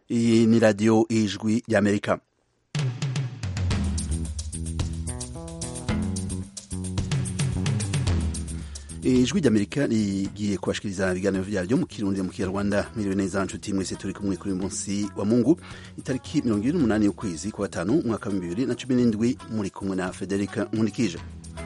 Iyi ni radiyo ijwi ry'Amerika. Ijwi ry'Amerika rigiye kubashikiriza ibiganiro vyaryo mu Kirundi mu Kinyarwanda. Mwiriwe neza nshuti mwese, turi kumwe kuri munsi wa Mungu itariki 28 y'ukwezi kwa gatanu umwaka wa 2017, muri kumwe na Federica Nkunikije.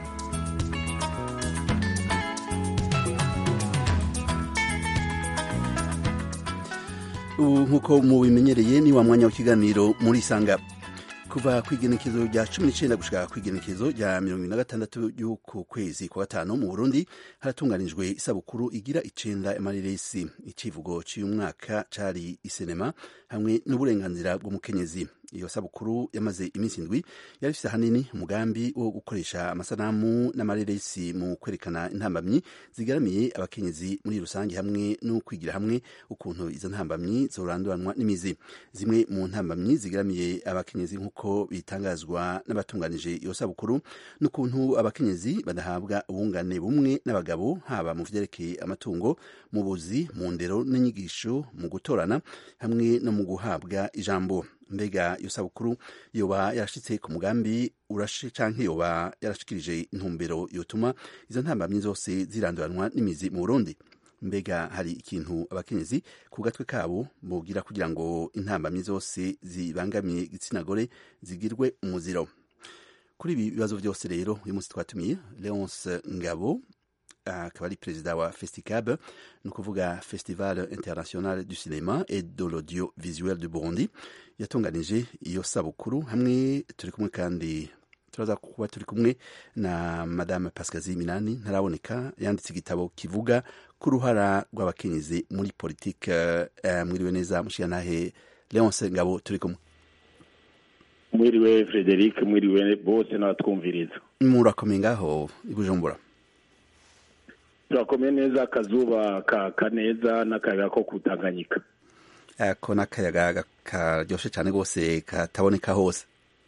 Nkuko mubimenyereye ni wa mwanya w'ikiganiro muri Sanga. Kuva kwigenekezo rya 19 gushika kwigenekezo rya 26 y'uku kwezi kwa gatanu mu Burundi haratunganijwe isabukuru igira 9 y'amareresi. Icivugo cy'uyu mwaka cari isinema hamwe n'uburenganzira bw'umukenyezi. Iyo sabukuru yamaze iminsi indwi, yari ifise hanini umugambi wo gukoresha amasanamu n'amareresi mu kwerekana intambamyi zigaramiye abakenyezi muri rusange hamwe no kwigira hamwe ukuntu izo ntambamyi zoranduranwa n'imizi. Zimwe mu ntambamyi zigaramiye abakenyezi nk'uko bitangazwa n'abatunganije iyo sabukuru n'ukuntu abakenyezi badahabwa ubungane bumwe n'abagabo, haba mu vyerekeye amatungo, mu buzi, mu ndero n'inyigisho, mu gutorana hamwe no mu guhabwa ijambo. Mbega iyo sabukuru yoba yarashitse ku mugambi urashe canke yoba yarashikirije intumbero yotuma izo ntambamyi zose ziranduranwa n'imizi mu Burundi? Mbega hari ikintu abakenyezi ku gatwe kabo bogira kugira ngo intambamyi zose zibangamiye igitsina gore zigirwe umuziro? Kuri ibi bibazo vyose rero uyu munsi twatumiye Leonce Ngabo, akaba ari perezida wa Festicab, ni ukuvuga Festival International du Cinéma et de l'Audiovisuel du Burundi, yatunganije iyo sabukuru. Hamwe turi kumwe kandi turaza kuba turi kumwe na Madame Pascasie Minani ntaraboneka, yanditse igitabo kivuga ku ruhara rw'abakenyezi muri politique. Mwiriwe neza mushiyantahe Leonce Ngabo, turi kumwe. Mwiriwe Frederic, mwiriwe bose n'abatwumviriza. Murakomeye ngaho i Bujumbura? Turakomeye neza, akazuba kaneza n'akayaga ko kutanganyika. Ako n'akayaga karyoshe cyane rwose kataboneka hose.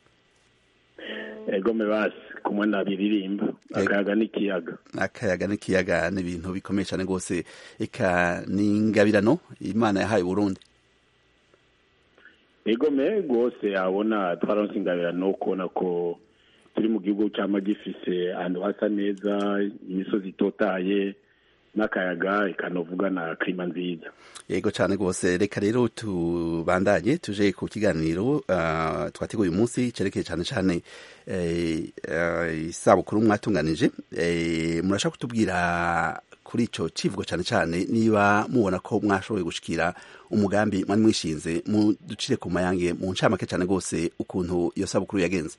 Ego mebasi kumwe nabiririmba akayaga n'ikiyaga. Akayaga n'ikiyaga ni ibintu bikomeye cyane rwose, eka ni ingabirano Imana yahaye Burundi. Ego me rwose abona twaronse ingabirano kubona ko turi mu gihugu cyama gifise ahantu hasa neza, imisozi itotaye n'akayaga ikanovuga na klima nziza. Yego cyane rwose. Reka rero tubandanye tuje ku kiganiro twateguye uyu munsi cerekeye cyane cyane isabukuru mwatunganije. Murashaka kutubwira kuri ico civugo cyane cyane, niba mubona ko mwashoboye gushikira umugambi mwari mwishinze, ducire ku mayange mu ncamake cyane rwose ukuntu iyo sabukuru yagenze.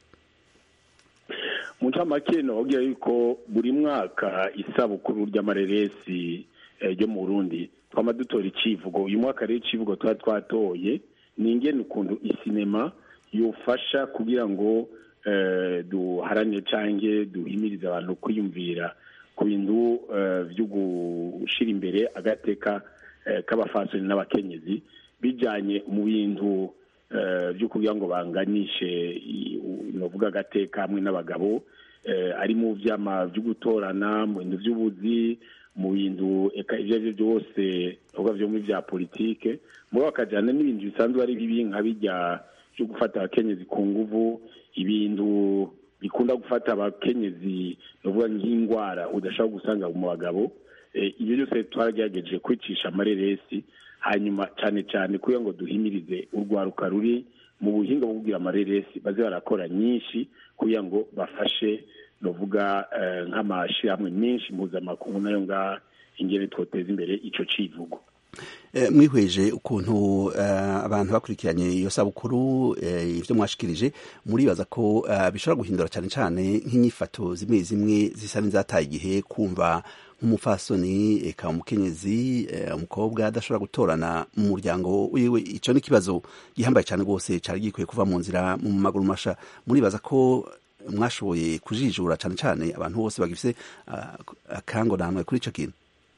Mu ncamake nogira yuko buri mwaka isabukuru ry'amareresi ryo mu Burundi twama dutora icivugo. Uyu mwaka rero icivugo twatoye ni ingene ukuntu isinema yofasha kugira ngo duharanire canke duhimirize abantu kwiyumvira ku bintu vyo gushira imbere agateka k'abafasoni n'abakenyezi, bijanye mu bintu vyo kugira ngo banganishe novuga agateka hamwe n'abagabo, ari mu vyama vyo gutorana, mu bintu vy'ubuzi, mu bintu eka ivyo byose uvuga vyo muri vya politike, muri bakajana n'ibintu bisanzwe ari bibi nka bijya byo gufata abakenyezi ku nguvu, ibintu bikunda gufata abakenyezi novuga nk'ingwara udashaka gusanga mu bagabo. Ibyo byose twaragerageje kwicisha amareresi, hanyuma cyane cyane kugira ngo duhimirize urwaruka ruri mu buhinga bwo kugira amareresi baze barakora nyinshi kugira ngo bafashe novuga nk'amashirahamwe menshi mpuzamakungu nayo nga ingene twoteza imbere ico civugo. Mwihweje ukuntu abantu bakurikiranye iyo sabukuru, ivyo mwashikirije, muribaza ko bishobora guhindura cyane cyane nk'inyifato zimwe zimwe zisa n'izataye igihe, kumva nk'umufasoni eka umukenyezi umukobwa adashobora gutorana mu muryango wiwe? Ico ni kibazo gihambaye cyane rwose cari gikwiye kuva mu nzira mu maguru masha. Muribaza ko mwashoboye kujijura cyane cyane abantu bose bagifise akango namwe kuri ico kintu?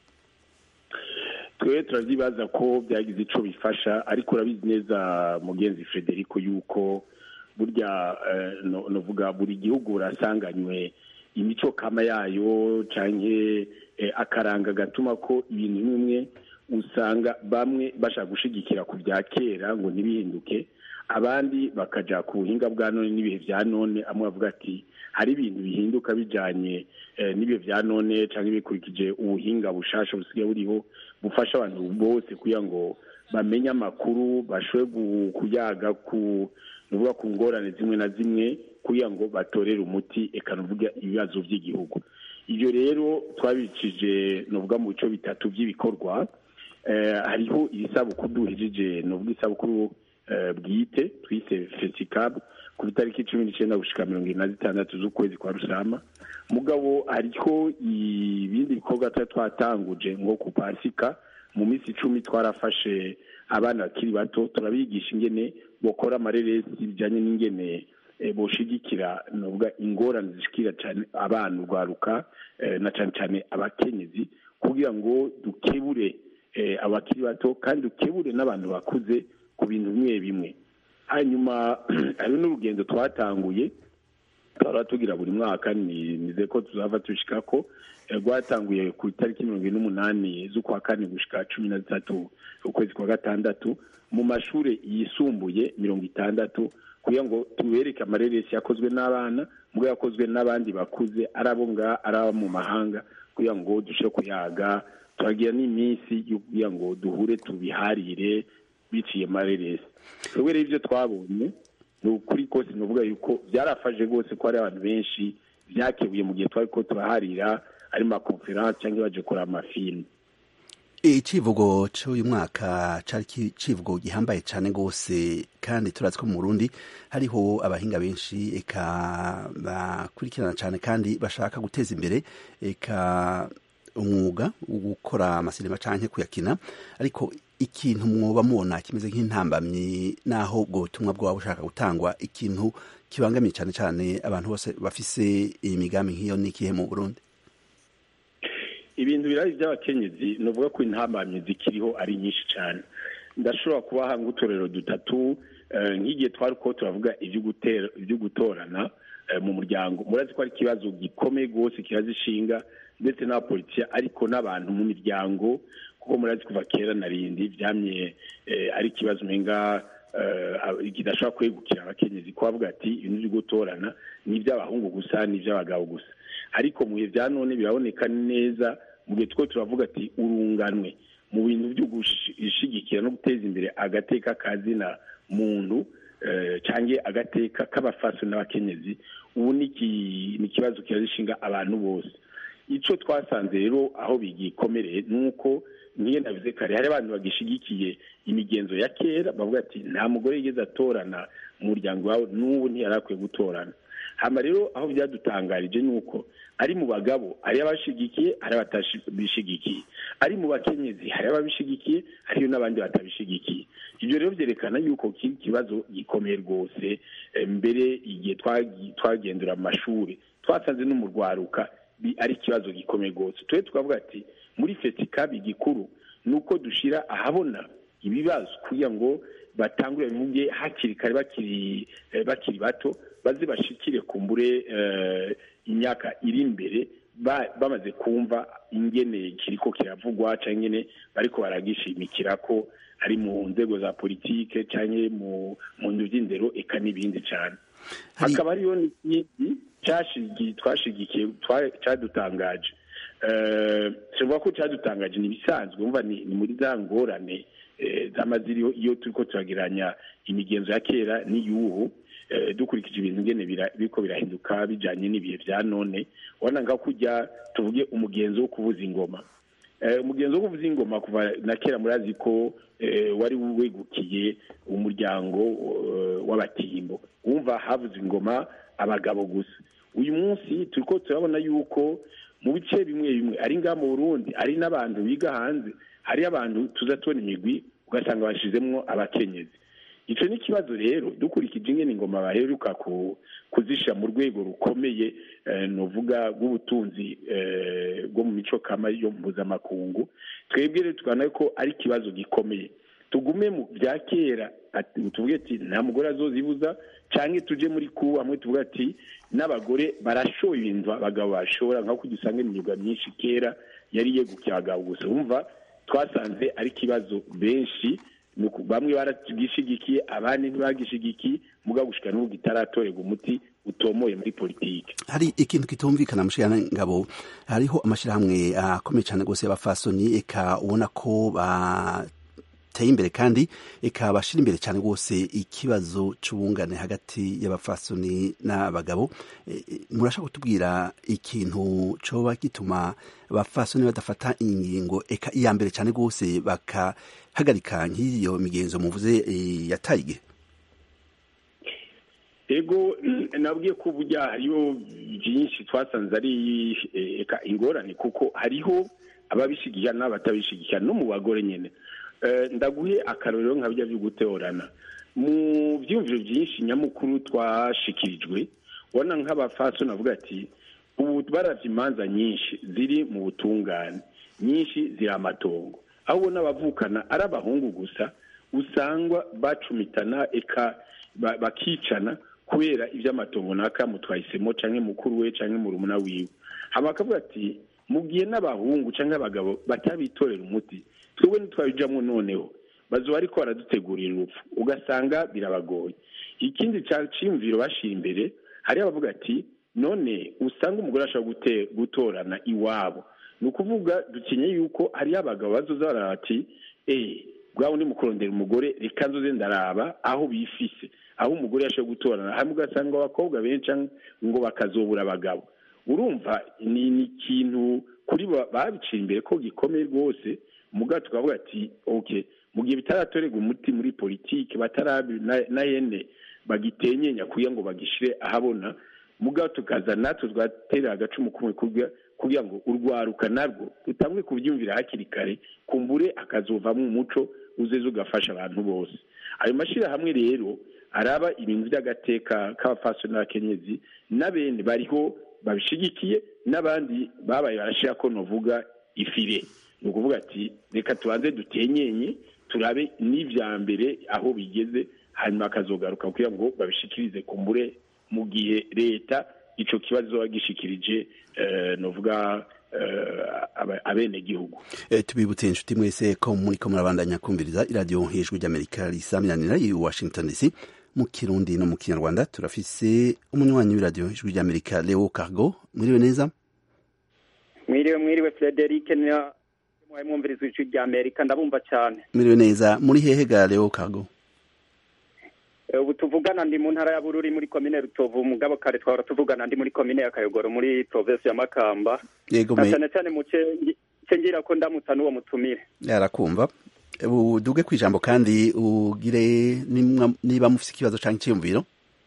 Twe turavyibaza ko byagize ico bifasha, ariko urabizi neza mugenzi Frederico yuko burya novuga buri gihugu urasanganywe imico kama yayo canke akaranga gatuma ko ibintu bimwe usanga bamwe bashaka gushigikira ku bya kera ngo ntibihinduke, abandi bakaja ku buhinga bwa none n'ibihe vya none. Amwe bavuga ati hari ibintu bihinduka bijanye n'ibihe vya none canke bikurikije ubuhinga bushasha busigaye buriho bufasha abantu bose kugira ngo bamenye amakuru, bashobore kuyaga ku ngorane zimwe na zimwe kugira ngo batorere umuti eka nuvuga ibibazo by'igihugu. Ibyo rero twabicije nuvuga mu bice bitatu by'ibikorwa. Hariho ibisabukuru duhejije nuvuga isabukuru bwite twise fesicab ku itariki 19 gushika 26 z'ukwezi kwa Rusama. Mugabo hariho ibindi bikorwa twatanguje ngo ku Pasika mu minsi 10 twarafashe abana bakiri bato turabigisha ingene bokora amareresi bijanye n'ingene boshigikira nuvuga ingorane zishikira cyane abana urwaruka na cyane abakenyezi kugira ngo dukebure abakiri bato kandi dukebure n'abantu bakuze ku bintu bimwe bimwe. Hanyuma ari n'urugendo twatanguye tugira buri mwaka nize ko tuzava tushikako rwatanguye ku itariki 28 z'ukwa kane gushika 13 ukwezi kwa gatandatu mu mashure yisumbuye 60 kugira ngo tubereke amareresi yakozwe n'abana mugabo yakozwe n'abandi bakuze arabonga araba mu mahanga kugira ngo dushe kuyaga twagira n'iminsi kugira ngo duhure tubiharire biciye amareresi. Rero ivyo twabonye n'ukuri kose nuvuga yuko byarafashe gose ko ari abantu benshi byakebuye mu gihe twari ko turaharira ari ma conference cyangwa baje kora amafilm. Icivugo cy'uyu mwaka cari civugo gihambaye cyane gose kandi turazi ko mu Burundi hariho abahinga benshi eka bakurikirana cyane kandi bashaka guteza imbere eka umwuga wo gukora amasinema canke kuyakina, ariko ikintu mwoba mubona kimeze nk'intambamyi naho ubwo butumwa bwaba bushaka gutangwa ikintu kibangamiye cyane cyane abantu bose bafise imigambi nk'iyo n'ikihe mu Burundi? Ibintu birayi by'abakenyezi novuga ko intambamyi zikiriho ari nyinshi cyane. Ndashobora kubaha ngutorero dutatu nk'igihe twari ko turavuga ibyo gutorana mu muryango. Murazi ko ari kibazo gikomeye gose kirazishinga ndetse na politiki ariko n'abantu mu miryango kuko murazi kuva kera narindi byamye ari kibazo menga kidashobora kwegukira abakenyezi ko bavuga ati ibintu byo gutorana ni iby'abahungu gusa ni iby'abagabo gusa, ariko mu bihe bya none biraboneka neza mu gihe two turavuga ati urunganwe mu bintu byo gushigikira no guteza imbere agateka kazina muntu cange agateka k'abafaso n'abakenyezi. Ubu ni kibazo kirazishinga abantu bose. Ico twasanze rero aho bigikomereye nuko niye navuze kare hari abantu bagishigikiye imigenzo ya kera bavuga ati nta mugore yigeze atorana mu muryango wawe n'ubu ntiyarakwiye gutorana. Hama rero aho byadutangarije nuko ari mu bagabo ari abashigikiye ari abatabishigikiye, ari mu bakenyezi hari ababishigikiye hariyo n'abandi batabishigikiye. Ibyo rero byerekana yuko kibazo gikomeye rwose. Mbere igihe twagendura amashuri twasanze no mu rwaruka ari ikibazo gikomeye rwose. Twe tukavuga ati muri fesicab igikuru nuko dushira ahabona ibibazo kugira ngo batangure bivuge hakiri kare bakiri bato baze bashikire kumbure imyaka iri imbere bamaze kumva ingene kiriko kiravugwa cyangwa ingene bariko baragishimikira ko ari mu nzego za politike cyangwa mu nzu by'indero eka n'ibindi cyane. Hakaba hariyo n'ikindi twashigikiye cyadutangaje. Sivuga ko cyadutangaje ni bisanzwe umva ni muri za ngorane z'amaziriho iyo turiko turagiranya imigenzo ya kera n'iyubu dukurikije ibintu ngene biriko birahinduka bijanye n'ibihe vya none. Wana nga kujya tuvuge umugenzo wo kuvuza ingoma. Umugenzo wo kuvuza ingoma kuva na kera murazi ko wari wegukiye umuryango w'abatimbo. Umva havuza ingoma abagabo gusa. Uyu munsi turiko turabona yuko mu bice bimwe ari nga mu Burundi ari n'abantu biga hanze hari abantu tuzatona imigwi ugasanga bashizemwo abakenyezi. Ico ni kibazo rero dukurikije ingene ingoma baheruka kuzisha mu rwego rukomeye novuga rw'ubutunzi bwo mu mico kama yo mpuzamakungu. Twebwe rero tukana ko ari kibazo gikomeye. Tugume mu bya kera tuvuge ati nta mugore azozibuza canke tuje muri ku amwe tuvuga ati n'abagore barashoye ibintu abagabo bashobora nka ko dusanga imyuga myinshi kera yari yegukiye abagabo gusa. Umva twasanze ari ikibazo benshi bamwe baragishigikiye abandi ntibagishigikiye mugabo gushika n'ubu gitaratorerwa umuti utomoye muri politike. Hari ikintu kitumvikana mushikana ngabo, hariho amashirahamwe akomeye cyane gose y'abafasoni eka ubona ko bateye imbere kandi eka bashira imbere cyane gose ikibazo c'ubungane hagati y'abafasoni n'abagabo. Murashaka kutubwira ikintu coba gituma abafasoni badafata ingingo eka iya mbere cyane gose bakahagarika nk'iyo migenzo muvuze yataye? Ego nabwiye ko burya hariho byinshi twasanze ari ingorane kuko hariho ababishigikiye n'abatabishigikiye no mu bagore nyene. Ndaguhe akarorero nka bijya byo guteorana mu byumviro byinshi nyamukuru twashikirijwe ubona nk'abafaso navuga ati ubu baravye imanza nyinshi ziri mu butungane nyinshi ziri amatongo aho ubona abavukana ari abahungu gusa usangwa bacumitana eka bakicana kubera ivy'amatongo nakamu twahisemo canke mukuru we canke murumuna wiwe. Hama akavuga ati mugiye n'abahungu canke abagabo batabitorera umuti twebwe ntitwabijamwo noneho bazoba ariko baradutegurira urupfu ugasanga birabagoye. Ikindi cimviro bashira imbere hari abavuga ati none usanga umugore ashobora gutorana iwabo, ni ukuvuga dukenye yuko hari abagabo bazoza barati bwa undi mukurondera umugore reka nzoze ndaraba aho bifise aho umugore yashoboye gutorana hamwe ugasanga abakobwa benshi ngo bakazobura abagabo. Urumva ni ikintu kuri babiciye imbere ko gikomeye rwose muga tukavuga ati okay mu gihe bitaratorerwa umuti muri politike batarabi na yene bagitenyenya kuya ngo bagishire ahabona muga tukaza natwe twatera agacumu kumwe kugira ngo urwaruka narwo rutamwe kubyumvira hakiri kare kumbure akazovamo umuco uzeze ugafasha abantu bose. Ayo mashira hamwe rero araba ibintu by'agateka k'abafaso n'abakenyezi n'abene bariho babishigikiye n'abandi babaye barashira ko novuga ifire, ni ukuvuga ati reka tubanze dutenyenye turabe n'ivya mbere aho bigeze hanyuma akazogaruka kugira ngo babishikirize kumbure mu gihe leta ico kibazo bagishikirije novuga abene gihugu. Tubibutse inshuti mwese ko muriko murabandanya kumviriza iradiyo Ijwi ry'Amerika risaminanira i Washington DC mu Kirundi no mu Kinyarwanda. Turafise umunywanyi w'iradiyo Ijwi ry'Amerika Leo Cargo. Mwiriwe neza? Mwiriwe Frederic na mwumviriza Ijwi ry'Amerika ndabumva cyane. Mwiriwe neza. Muri hehe ga Leo Cargo? Ubu tuvugana ndi mu ntara ya Bururi muri komine Rutovu mugabo kare twara tuvugana ndi muri komine ya Kayogoro muri province ya Makamba. Yego cyane muce ngira ko ndamutsa n'uwo mutumire. Yarakumva. Duge kwijambo kandi ugire niba mufise ikibazo canke cyumviro.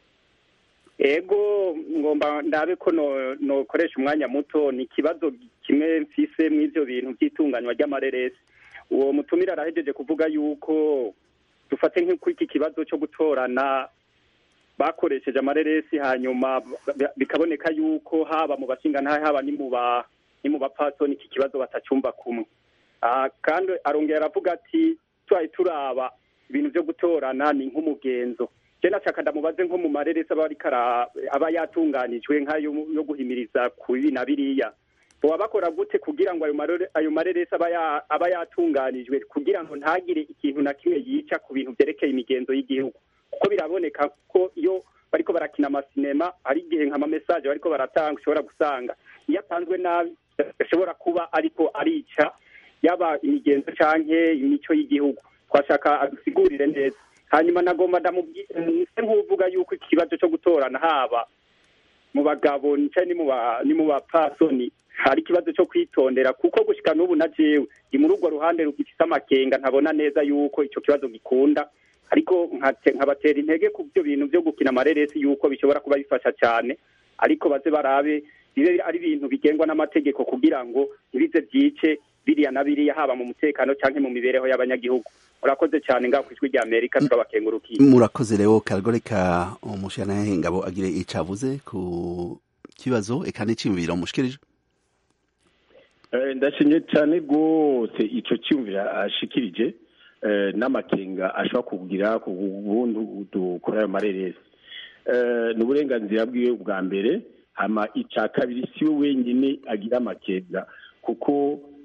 Ego ngomba ndabe ko no koresha umwanya muto ni kibazo kimwe mfise mw'ivyo bintu by'itunganywa ry'amareresi. Uwo mutumire arahejeje kuvuga yuko dufate nk'iki kibazo cyo gutorana bakoresheje amareresi hanyuma bikaboneka yuko haba mu bashinga nta haba ni mu bapasoni iki kibazo batacumba kumwe. Kandi arongera aravuga ati turaba ibintu byo gutorana ni nk'umugenzo. Je nashaka ndamubaze nko mu mareresi aba yatunganijwe nk'ayo yo guhimiriza ku ibi na biriya boba bakora gute kugira ngo ayo mareresi aba yatunganijwe kugira ngo ntagire ikintu na kimwe yica ku bintu byerekeye imigenzo y'igihugu, kuko biraboneka ko iyo bariko barakina amasinema ari igihe nk'ama message bariko baratanga ushobora gusanga iyo atanzwe nabi ashobora kuba ariko arica yaba imigenzo canke imico y'igihugu. Twashaka adusigurire neza. Hanyuma nagomba ndamubwise nk'uvuga yuko ikibazo cyo gutorana haba mu bagabo ni mu bapasoni hari ikibazo cyo kwitondera kuko gushika n'ubu na jewe ndi muri urwo ruhande rugifite amakenga ntabona neza yuko ico kibazo gikunda, ariko nkabatera intege ku byo bintu byo gukina amareresi yuko bishobora kuba bifasha cyane, ariko baze barabe bibe ari ibintu bigengwa n'amategeko kugira ngo ntibize byice biriya na biriya haba mu mutekano canke mu mibereho y'abanyagihugu. Murakoze cyane ngaho kw'Ijwi ry'Amerika turabakengurukiye. Murakoze rero Kargoreka umushana ngabo agire icavuze ku kibazo eka n'icimviro mushikirije. Ndashimye cyane rwose ico cyumvira ashikirije n'amakenga ashobora kugira ku buntu dukora ayo mareresi. N'uburenganzira bwiwe bwa mbere hama ica kabiri si we wenyine agira amakenga kuko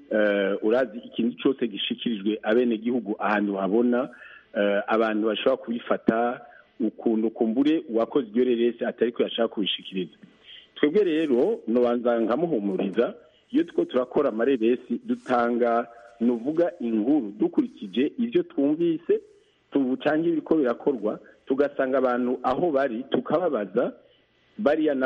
urazi ikintu cyose gishikirijwe abenegihugu ahantu habona abantu bashobora kubifata ukuntu kumbure uwakoze iryo reresi atari ko yashaka kubishikiriza. Twebwe rero nobanza nkamuhumuriza, iyo tuko turakora amareresi dutanga nuvuga inkuru dukurikije ibyo twumvise tubucange ibiko birakorwa, tugasanga abantu aho bari tukababaza bariya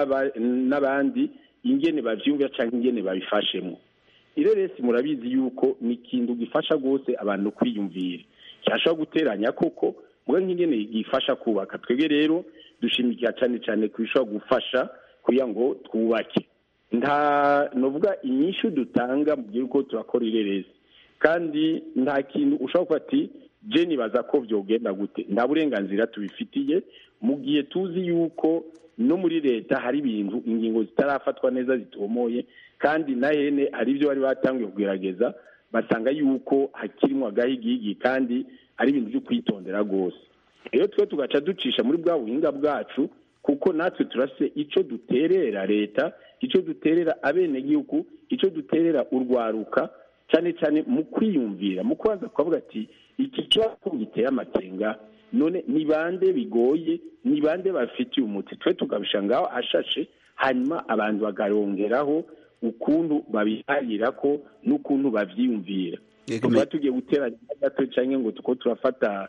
n'abandi ingene bavyumva canke ingene babifashemo. Ireresi murabizi yuko ni ikintu gifasha gose abantu kwiyumvira, cyashobora guteranya koko mwe nk'ingene gifasha kubaka. Twebwe rero dushimikira cyane cyane kubishobora gufasha kugira ngo twubake. Nta novuga inyishu dutanga mu gihe uko turakora ireresi, kandi nta kintu ushobora kuba ati je nibaza ko vyogenda gute. Nta burenganzira tubifitiye mu gihe tuzi yuko no muri leta hari ibintu ingingo zitarafatwa neza zitomoye, kandi na hene hari ibyo bari batangiye kugerageza basanga yuko hakirimo agahigigi kandi ari ibintu byo kwitondera gose. Rero twe tugaca ducisha muri bwa buhinga bwacu, kuko natwe turase ico duterera leta, ico duterera abenegihugu, ico duterera urwaruka, cyane cyane mu kwiyumvira, mu kwanza kuvuga ati iki kibazo giteye amakenga, none ni bande bigoye, ni bande bafitiye umuti. Twe tugabisha ngaho ashashe, hanyuma abantu bagarongeraho ukuntu babihahira ko n'ukuntu bavyiyumvira. Tuba tugiye guteranya gato cyangwa ngo tuko turafata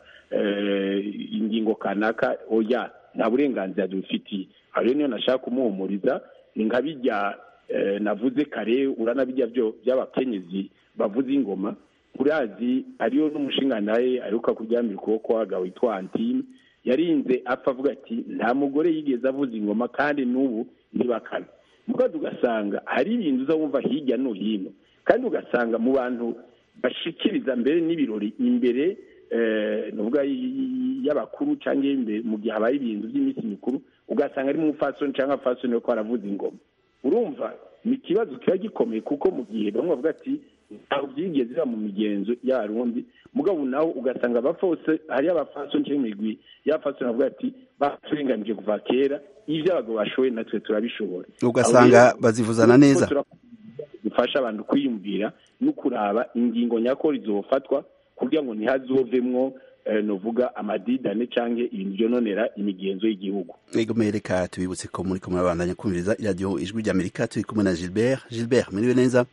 ingingo kanaka, oya, nta burenganzira dufitiye. Hariyo niyo nashaka kumuhumuriza, ni nka bijya navuze kare, uranabijya by'abakenyezi bavuze ingoma. Urazi ariyo n'umushinga naye aruka kuryamira ukuboko waga witwa Antime, yarinze apfa avuga ati nta mugore yigeze avuza ingoma kandi n'ubu ntibakana. Mugaze ugasanga hari ibintu uzumva hirya no hino, kandi ugasanga mu bantu bashikiriza mbere n'ibirori imbere nuvuga y'abakuru cyangwa imbere mu gihe habaye ibintu by'iminsi mikuru, ugasanga ari mu fashion cyangwa fashion yo kwaravuza ingoma. Urumva ni ikibazo kiba gikomeye, kuko mu gihe bamwe bavuga ati aho byigeze biba mu migenzo y'abarundi, mugabo naho ugasanga abafose hari abafashion cyangwa imigwi y'abafashion bavuga ati baturenganije kuva kera, ivyo abagabo bashoboye natwe turabishobora. Ugasanga bazivuzana neza, gufasha abantu kwiyumvira no kuraba ingingo nyakuri zofatwa kugira ngo ntihazovemwo novuga amadidane canke ibintu byononera imigenzo y'igihugu. Ego mereka tubibutse ko muri kumwe abandanya kumviriza radio Ijwi ry'Amerika, turi kumwe na Gilbert. Gilbert, muriwe neza?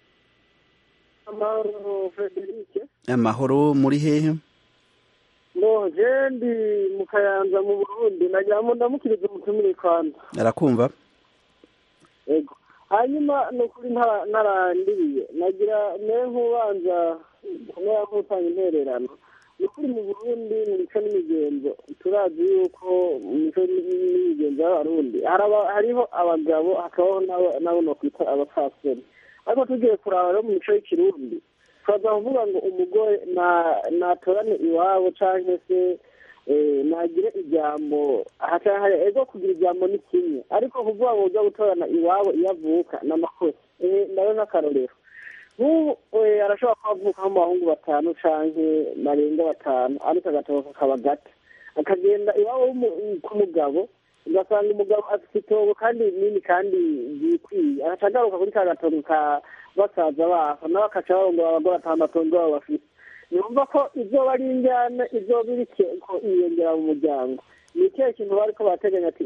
Amahoro Frederic. Amahoro, muri hehe? No, jendi mu Kayanza mu Burundi, nagira ngo ndamukirize umutumire Rwanda. Arakumva? Ego. Hanyuma no kuri narandiriye, nagira nk'ubanza kumera nk'utanga intererano. Ni kuri mu Burundi mu mico n'imigenzo turazi yuko mu mico n'imigenzo y'Abarundi hariho abagabo hakabaho nabo no kwita abapfasoni. Ariko tugiye kuraba rero mu mico y'ikirundi turaza kuvuga ngo umugore natorane iwabo canke se nagire ijambo ego kugira ijambo ni kimwe, ariko kuvuga ngo ujya gutorana iwabo iyo avuka n'amakosa. Ndabe nk'akarorero nk'ubu arashobora kuba avuka mu bahungu 5 canke barenga 5, ariko agatoka kakaba gato, akagenda iwabo ku mugabo, ugasanga umugabo afite itobo kandi nini kandi ryikwiye, akagaruka kuri ka gatondo ka basaza baho nawe akaca barongora abagore 6 babo bafite. Numva ko izoba ari injyana, izoba iri ko iyongera mu muryango. Ni ikihe kintu bariko bateganya ati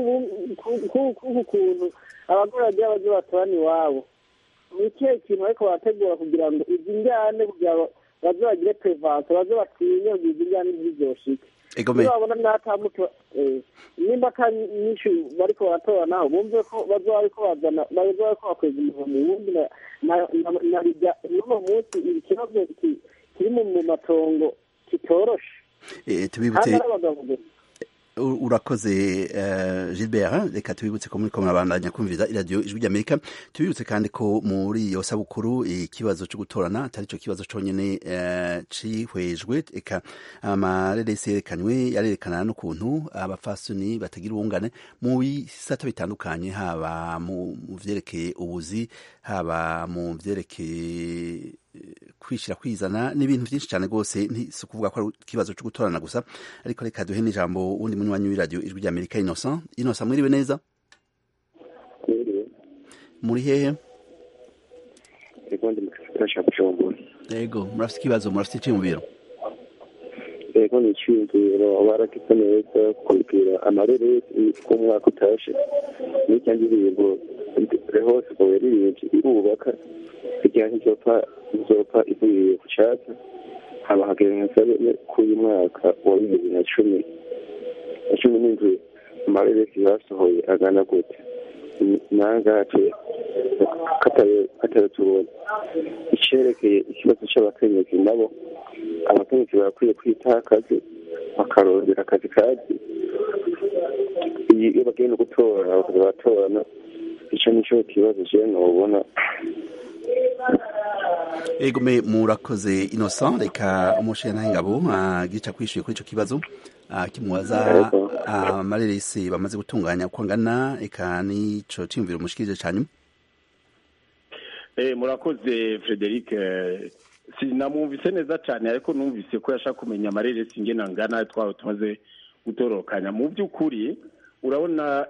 kuntu abagore bagiye baje batorana iwabo, ni ikihe kintu bariko bategura kugira ngo izi njyane kugira baze bagire prevalence, baze batinye kugira izi njyane ntizizoshike. Babona n'atamuto nimba kandi nyinshi bariko baratora naho bumve ko bazoba bariko bazana bazoba ko bakweza umuvumo wundi na bijya n'uno munsi ikibazo kiri mu matongo kitoroshe. Tubibutse urakoze Gilbert, reka tubibutse ko muri ko murabandanya kumviriza iradiyo Ijwi ry'Amerika. Tubibutse kandi ko muri iyo sabukuru ikibazo cyo gutorana atari cyo kibazo cyonyine cihwejwe, eka amareresi yarerekana n'ukuntu abafasoni batagira ubungane mu bisata bitandukanye, haba mu vyerekeye ubuzi, haba mu vyerekeye kwishira kwizana n'ibintu byinshi cyane rwose. Si kuvuga ko ari ikibazo cyo gutorana gusa, ariko reka duhe n'ijambo wundi munywanyi w'iradiyo Ijwi ry'Amerika, Innocent. Mwiriwe neza? Muri hehe? ego ndi mu gisagara ca Bujumbura. Yego murafite ikibazo murafite iciyumviro. Ego ni iciyumviro baragize neza kubwira amareresi ko umwaka utashe n'ikindi bintu hose ngo yaririmbye irubaka kugira ngo izopfa ivuye ku cyatsi haba hagenza k'uyu mwaka wa 2017 amareresi basohoye agana gute nangace kataraturonye icerekeye ikibazo c'abakenyezi nabo abakenyezi barakwiye kwita akazi bakarondera akazi kazi iyo bagenda gutora bakaza batorana ico nico kibazo je nobona. Ego murakoze Innocent, reka umushe n'ingabo gica kwishuye kuri ico kibazo kimubaza amareresi bamaze gutunganya uko angana eka nico ciyumviro mushikije cyane. Murakoze Frederic, sinamwumvise neza cyane ariko numvise ko yashaka kumenya amareresi ingena ngana twaba tumaze gutorokanya. Mu by'ukuri urabona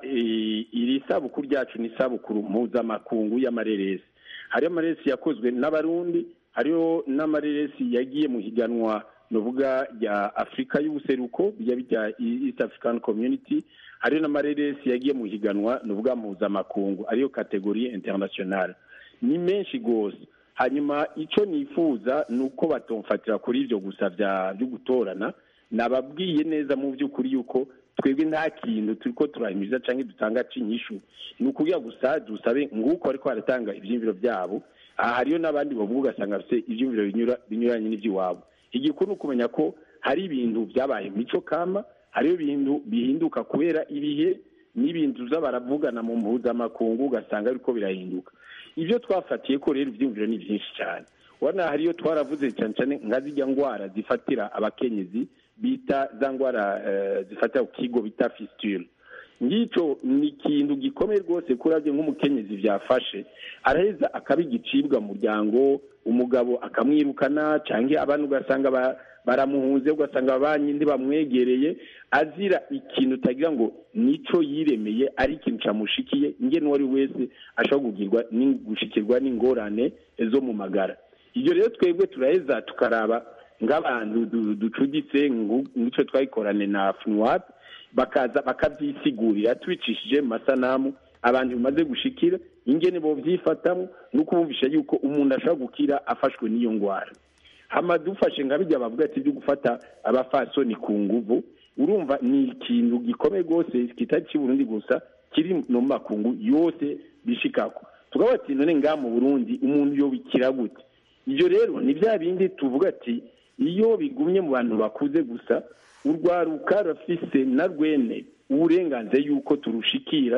iri sabukuru ryacu ni sabukuru mpuzamakungu y'amareresi. Hariyo amareresi yakozwe n'abarundi, hariyo n'amareresi yagiye mu higanwa novuga ya Afrika y'ubuseruko bya East African Community, hariyo n'amareresi yagiye mu higanwa novuga mpuzamakungu ariyo kategori international. Ni menshi gose. Hanyuma ico nifuza nuko batomfatira kuri ivyo gusa byo gutorana, nababwiye neza mu by'ukuri yuko twebwe nta kintu turiko turahimiza canke dutanga cinyishu, nukugira gusa dusabe nguko ariko baratanga ivyimviro byabo. Hariyo n'abandi bavuga ugasanga bafite ivyimviro binyuranye n'ivy'iwabo. Igikuru kumenya ko hari ibintu byabaye mico kama, hariyo ibintu bihinduka kubera ibihe n'ibintu baravugana mu mpuzamakungu ugasanga ariko birahinduka. Ivyo twafatiye ko rero ivyimviro ni byinshi cyane. Wana hariyo twaravuze cyane nka zijya ngwara zifatira abakenyezi bita za ngwara zifatira ukigo bita fistule. Ngico ni ikintu gikomeye rwose kuravye nk'umukenyezi byafashe araheza akabigicibwa mu muryango, umugabo akamwirukana canke abantu ugasanga baramuhunze ugasanga abanyindi bamwegereye azira ikintu tagira ngo nico yiremeye ari ikintu camushikiye ingene wari wese ashobora gushikirwa n'ingorane zo mu magara. Iyo rero twebwe turaheza tukaraba ng'abantu ducuditse nk'ico twayikorane na FNUAP bakaza bakavyisigurira tubicishije mu masanamu abantu bimaze gushikira ingene bo vyifatamo no kubumvisha yuko umuntu ashobora gukira afashwe n'iyo ngwara. Hama dufashe nkabijya bavuga ati byo gufata abafasoni ku nguvu, urumva ni ikintu gikomeye gose kitari ci Burundi gusa kiri no makungu yose bishikako. Tugaba ati none nga mu Burundi umuntu yo bikira gute? Ivyo rero ni bya bindi tuvuga ati iyo bigumye mu bantu bakuze gusa urwaruka rafise na rwene uburenganze yuko turushikira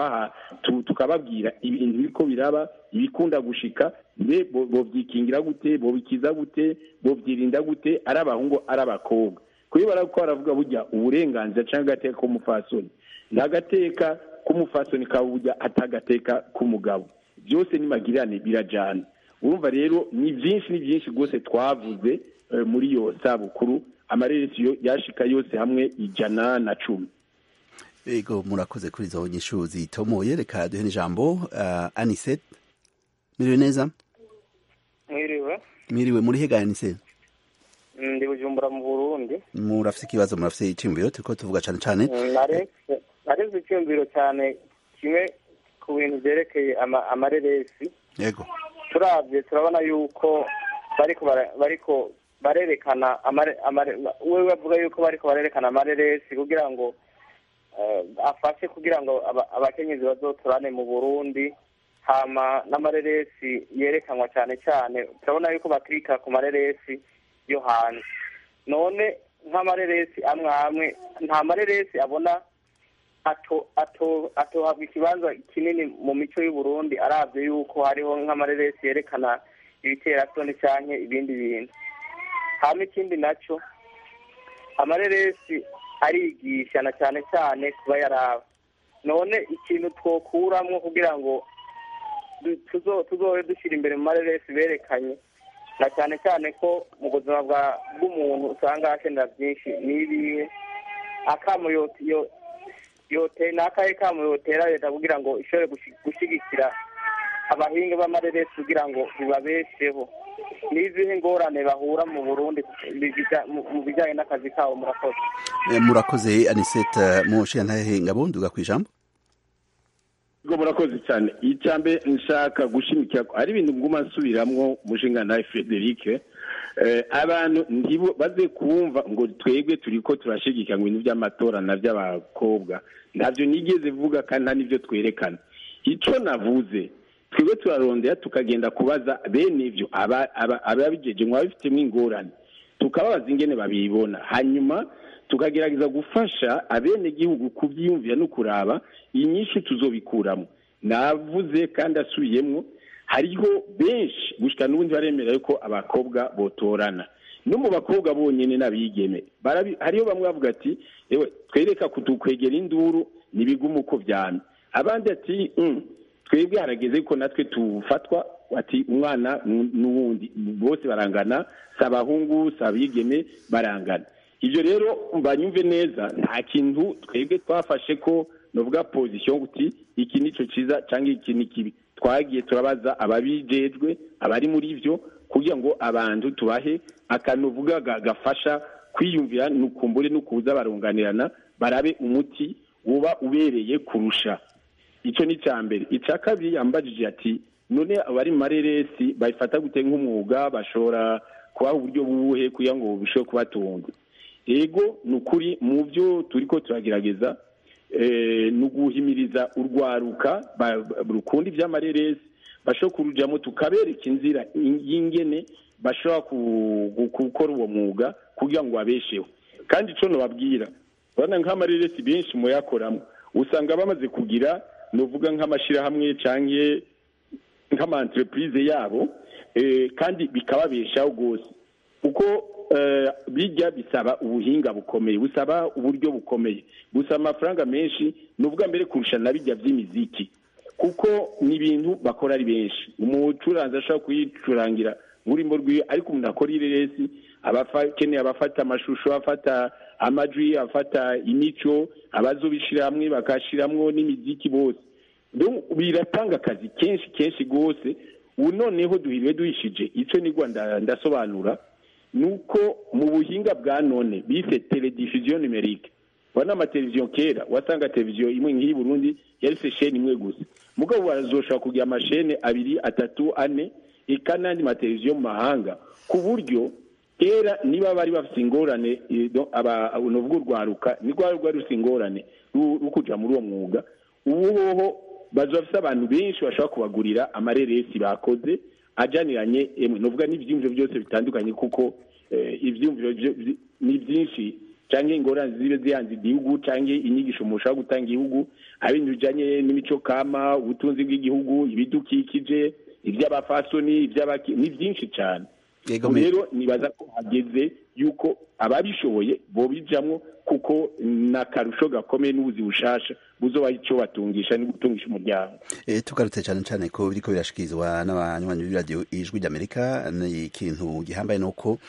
tukababwira ibintu biko biraba ibikunda gushika bo byikingira gute bo bikiza gute bo byirinda gute ari abahungu ari abakobwa kuyo barako baravuga burya uburenganze cyangwa gateka k'umufasoni ndagateka k'umufasoni kabujya atagateka k'umugabo byose ni magirane birajana. Urumva rero ni byinshi gose twavuze muri yo sabukuru amareresi yashika yose hamwe 110. Ego murakoze kuri zo nyishu zitomoye. Reka duhe ijambo Anisette. Miriwe neza? Miriwe muri hega Anisette? Ndi Bujumbura mu Burundi. Murafise ikibazo murafise iciyumviro turiko tuvuga cane nareze iciyumviro cyane kimwe ku bintu byerekeye amareresi. Yego turavye turabona yuko bariko barerekana wewe bavuga yuko bariko barerekana amareresi kugira ngo afashe kugira ngo abakenyezi bazoturane mu Burundi. Hama n'amareresi yerekanwa cyane turabona yuko bakrika ku mareresi yo hanze. None nk'amareresi amwe nta mareresi abona atohabwa ikibanza kinini mu mico y'u Burundi aravye yuko hariho nk'amareresi yerekana ibiterasoni canke ibindi bintu. Hama ikindi naco amareresi arigisha na cyane kuba yaraba. None ikintu twokuramwo kugira ngo tuzohe dushira imbere mu mareresi berekanye na cyane ko mu buzima bw'umuntu usanga akenera byinshi nibihe akamo yotera leta kugira ngo ishobore gushigikira abahinga b'amareresi kugira ngo bibabesheho n'izihe ngorane bahura mu Burundi mu bijyanye n'akazi kabo. Murakoze. Murakoze Anisete Mushiyantahe Ngabo, nduga kwijambo. Murakoze cyane. Icyambe nshaka gushimikira ari ibintu nguma nsubiramwo mushinga na Frederic, abantu ndibo baze kumva ngo twebwe turiko turashigikira ngo ibintu by'amatora na by'abakobwa, ntabyo nigeze vuga kandi nta nivyo twerekana. Ico navuze twebwe turarondera tukagenda kubaza bene ivyo ababigeje ngo babifitemo ingorane, tukababaza ingene babibona, hanyuma tukagerageza gufasha abene gihugu kubyiyumvira no kuraba inyinshi tuzobikuramo. Navuze kandi asubiyemwo, hariho benshi gushika n'ubundi baremera yuko abakobwa botorana, no mu bakobwa bonyene n'abigeme hariho bamwe bavuga ati ewe twereka kutukwegera induru nibiguma uko vyamye, abandi ati twebwe harageze ko natwe tufatwa, ati umwana n'uwundi bose barangana, sabahungu sabigeme barangana. Ivyo rero mbanyumve neza, nta kintu twebwe twafashe ko novuga position uti iki nico ciza canke iki ni kibi. Twagiye turabaza ababijejwe abari muri ivyo kugira ngo abantu tubahe akanuvuga gafasha kwiyumvira nukumbure nukuza barunganirana barabe umuti uba ubereye kurusha. Ico ni cyambere. Ica kabiri yambajije ati none abari mareresi bayifata gute nk'umwuga, bashora kuba uburyo buhe kugira ngo bisho kubatunga. Ego nukuri mu byo turiko turagerageza nuguhimiriza urwaruka rukundi by'amareresi basho kurujamo, tukabereka inzira y'ingene bashobora gukora uwo mwuga kugira ngo abesheho. Kandi ico no babwira bana nk'amareresi benshi mu yakoramo usanga bamaze kugira novuga nk'amashira hamwe canke nk'ama entreprise yabo, kandi bikababeshaho gose uko bijya bisaba ubuhinga bukomeye, busaba uburyo bukomeye, busaba amafaranga menshi nuvuga mbere kurusha nabijya by'imiziki, kuko ni ibintu bakora ari benshi. Umucuranzi ashobora kuyicurangira urimo rwiwe, ariko umuntu akora ireresi abakeneye abafata amashusho, afata amajwi, afata imico, abazobishira hamwe bakashiramwo n'imiziki bose. Donc biratanga akazi kenshi gose. Noneho duhiriwe duhishije ico ni Rwanda ndasobanura nuko mu buhinga bwa none bise telediffusion numérique. Wana amateleviziyo kera wasanga televiziyo imwe nk'iyi Burundi yari se chaîne imwe gusa, mugabo bazoshaka kugira amashene 2, 3, 4 ikanandi mateleviziyo mu mahanga, ku buryo kera niba bari bafite ingorane unovuga urwaruka ni rwari rusingorane rukuja muri uwo mwuga, ubuho bazofisa abantu benshi bashaka kubagurira amareresi bakoze ajaniranye novuga n'ivyumviro byose bitandukanye, kuko ivyumviro ni byinshi canke ingorane zibe zihanze igihugu canke inyigisho mushaka gutanga igihugu, abintu bijanye n'imico kama, ubutunzi bw'igihugu, ibidukikije, ivy'abafasoni, ni byinshi cyane. Rero nibaza ko hageze yuko ababishoboye bo bijamwo, kuko nakarusho gakomeye n'ubuzi bushasha buzoba ico batungisha ni gutungisha umuryango. Tugarutse cyane ko biriko birashikizwa n'abanywanyi b'iradio Ijwi ry'Amerika, ni ikintu gihambaye nuko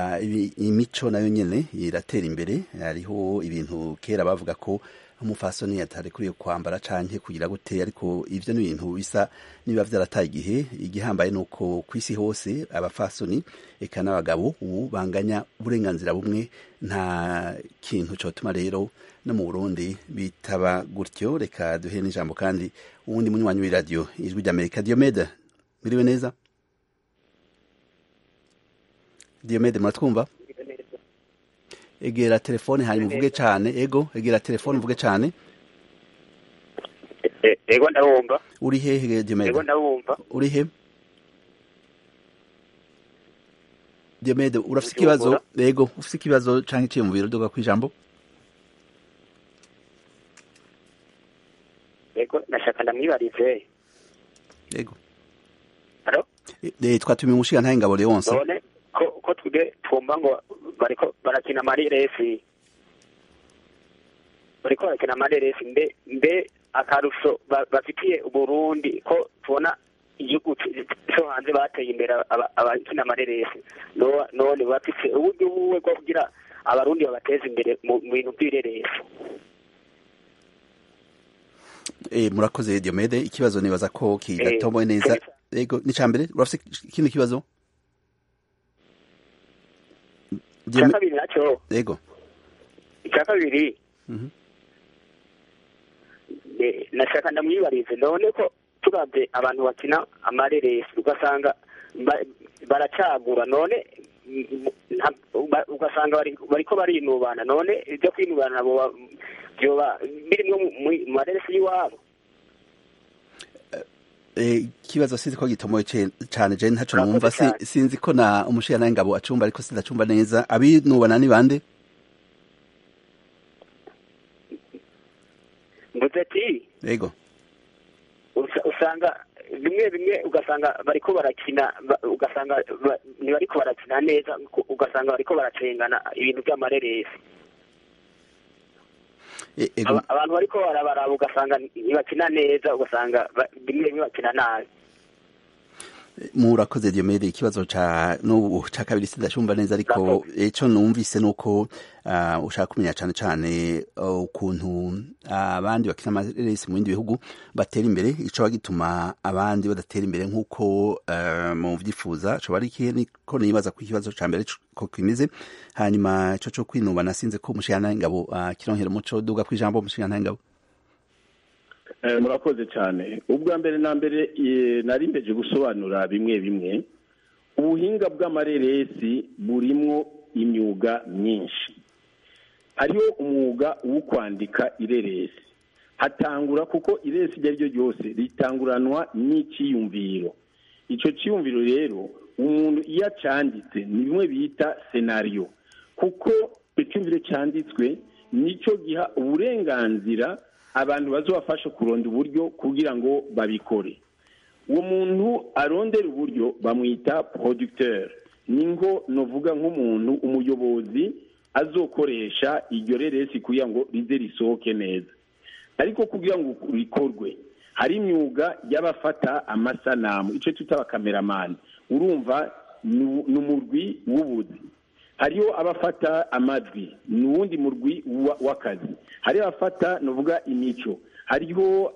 imico nayo nyene iratera imbere. Hariho ibintu kera bavuga ko umufasoni atari kuri kwambara canke kugira gute, ariko ivyo ni ibintu bisa niba vyarataye igihe. Igihambaye nuko kwisi hose abafasoni eka n'abagabo ubu banganya uburenganzira bumwe, nta kintu cotuma rero no mu Burundi bitaba gutyo. Reka duhe n'ijambo kandi uwundi munywanyi w'iradio Ijwi ry'Amerika, Diomede. Miriwe neza Diomede, muratwumva? Egera telefone hanyuma uvuge cyane. Egera telefone uvuge cyane. Ego ndabumva. Uri hehe Diomede? Ego ndabumva. Uri he Diomede? Urafite ikibazo? Ego ufite ikibazo canke iciyumviro doga kwijambo? Ego nashaka ndamwibarize. Ego. Halo? Twatumiye umushigantahe Ngabo Leonce. None ko twige twumva ngo bariko barakina amareresi, mbe akarusho bafitiye Burundi ko tubona igihugu cyo hanze bateye imbere abakina amareresi, none bafite uburyo buwe bwo kugira abarundi babateza imbere mu bintu by'ireresi. murakoze Diomede, ikibazo nibaza ko kidatomoye neza. Yego, ni cambere urafite ikindi kibazo? Icya kabiri nacyo. Yego. Icya kabiri. Nashaka ndamwibarize none ko turavye abantu bakina amareresi ugasanga baracagura none ugasanga bariko barinubana none ibyo kwinubana nabo byoba birimwo mu mareresi y'iwabo. Kibazo sinzi ko gitomoye cyane je ntaco numva, sinzi ko na umushira naye ngabo acumba ariko sindacumba neza. Abinubana ni bande? Mbuzeti. Yego. Usanga bimwe ugasanga bariko barakina ugasanga bariko barakina neza ugasanga bariko baracengana ibintu by'amareresi. Abantu bariko barabara ugasanga ntibakina neza ugasanga bimwe bakina nabi. Murakoze Diomede, ikibazo ca kabiri sindacumva neza ariko ico numvise nuko ushaka kumenya cane ukuntu abandi bakina amareresi mu bindi bihugu batera imbere, ico bagituma abandi badatera imbere nk'uko mu vyifuza co bari ikihe, niko nibaza ko ikibazo ca mbere ko kimeze. Hanyuma ico co kwinubana sinzi ko umushikana ngabo kironkera umuco duga kwijambo umushikana ngabo. Murakoze cyane. Ubwa mbere na mbere nari mbeje gusobanura bimwe ubuhinga bw'amareresi burimwo imyuga myinshi. Hariho umwuga wo kwandika ireresi, hatangura kuko ireresi iryo ryo ryose ritanguranwa n'ikiyumviro. Ico ciyumviro rero umuntu iyo acanditse ni bimwe bita scenario, kuko icyumviro cyanditswe nico giha uburenganzira abantu bazobafasha kuronda uburyo kugira ngo babikore. Uwo muntu arondera uburyo bamwita producteur, ningo novuga nk'umuntu umuyobozi azokoresha iryo reresi kugira ngo rize risohoke neza. Ariko kugira ngo rikorwe hari imyuga y'abafata amasanamu, ico tutaba cameraman, urumva n'umurwi w'ubuzi. Hariho abafata amajwi, n'uwundi murwi w'akazi. Hariho abafata novuga imico, hariho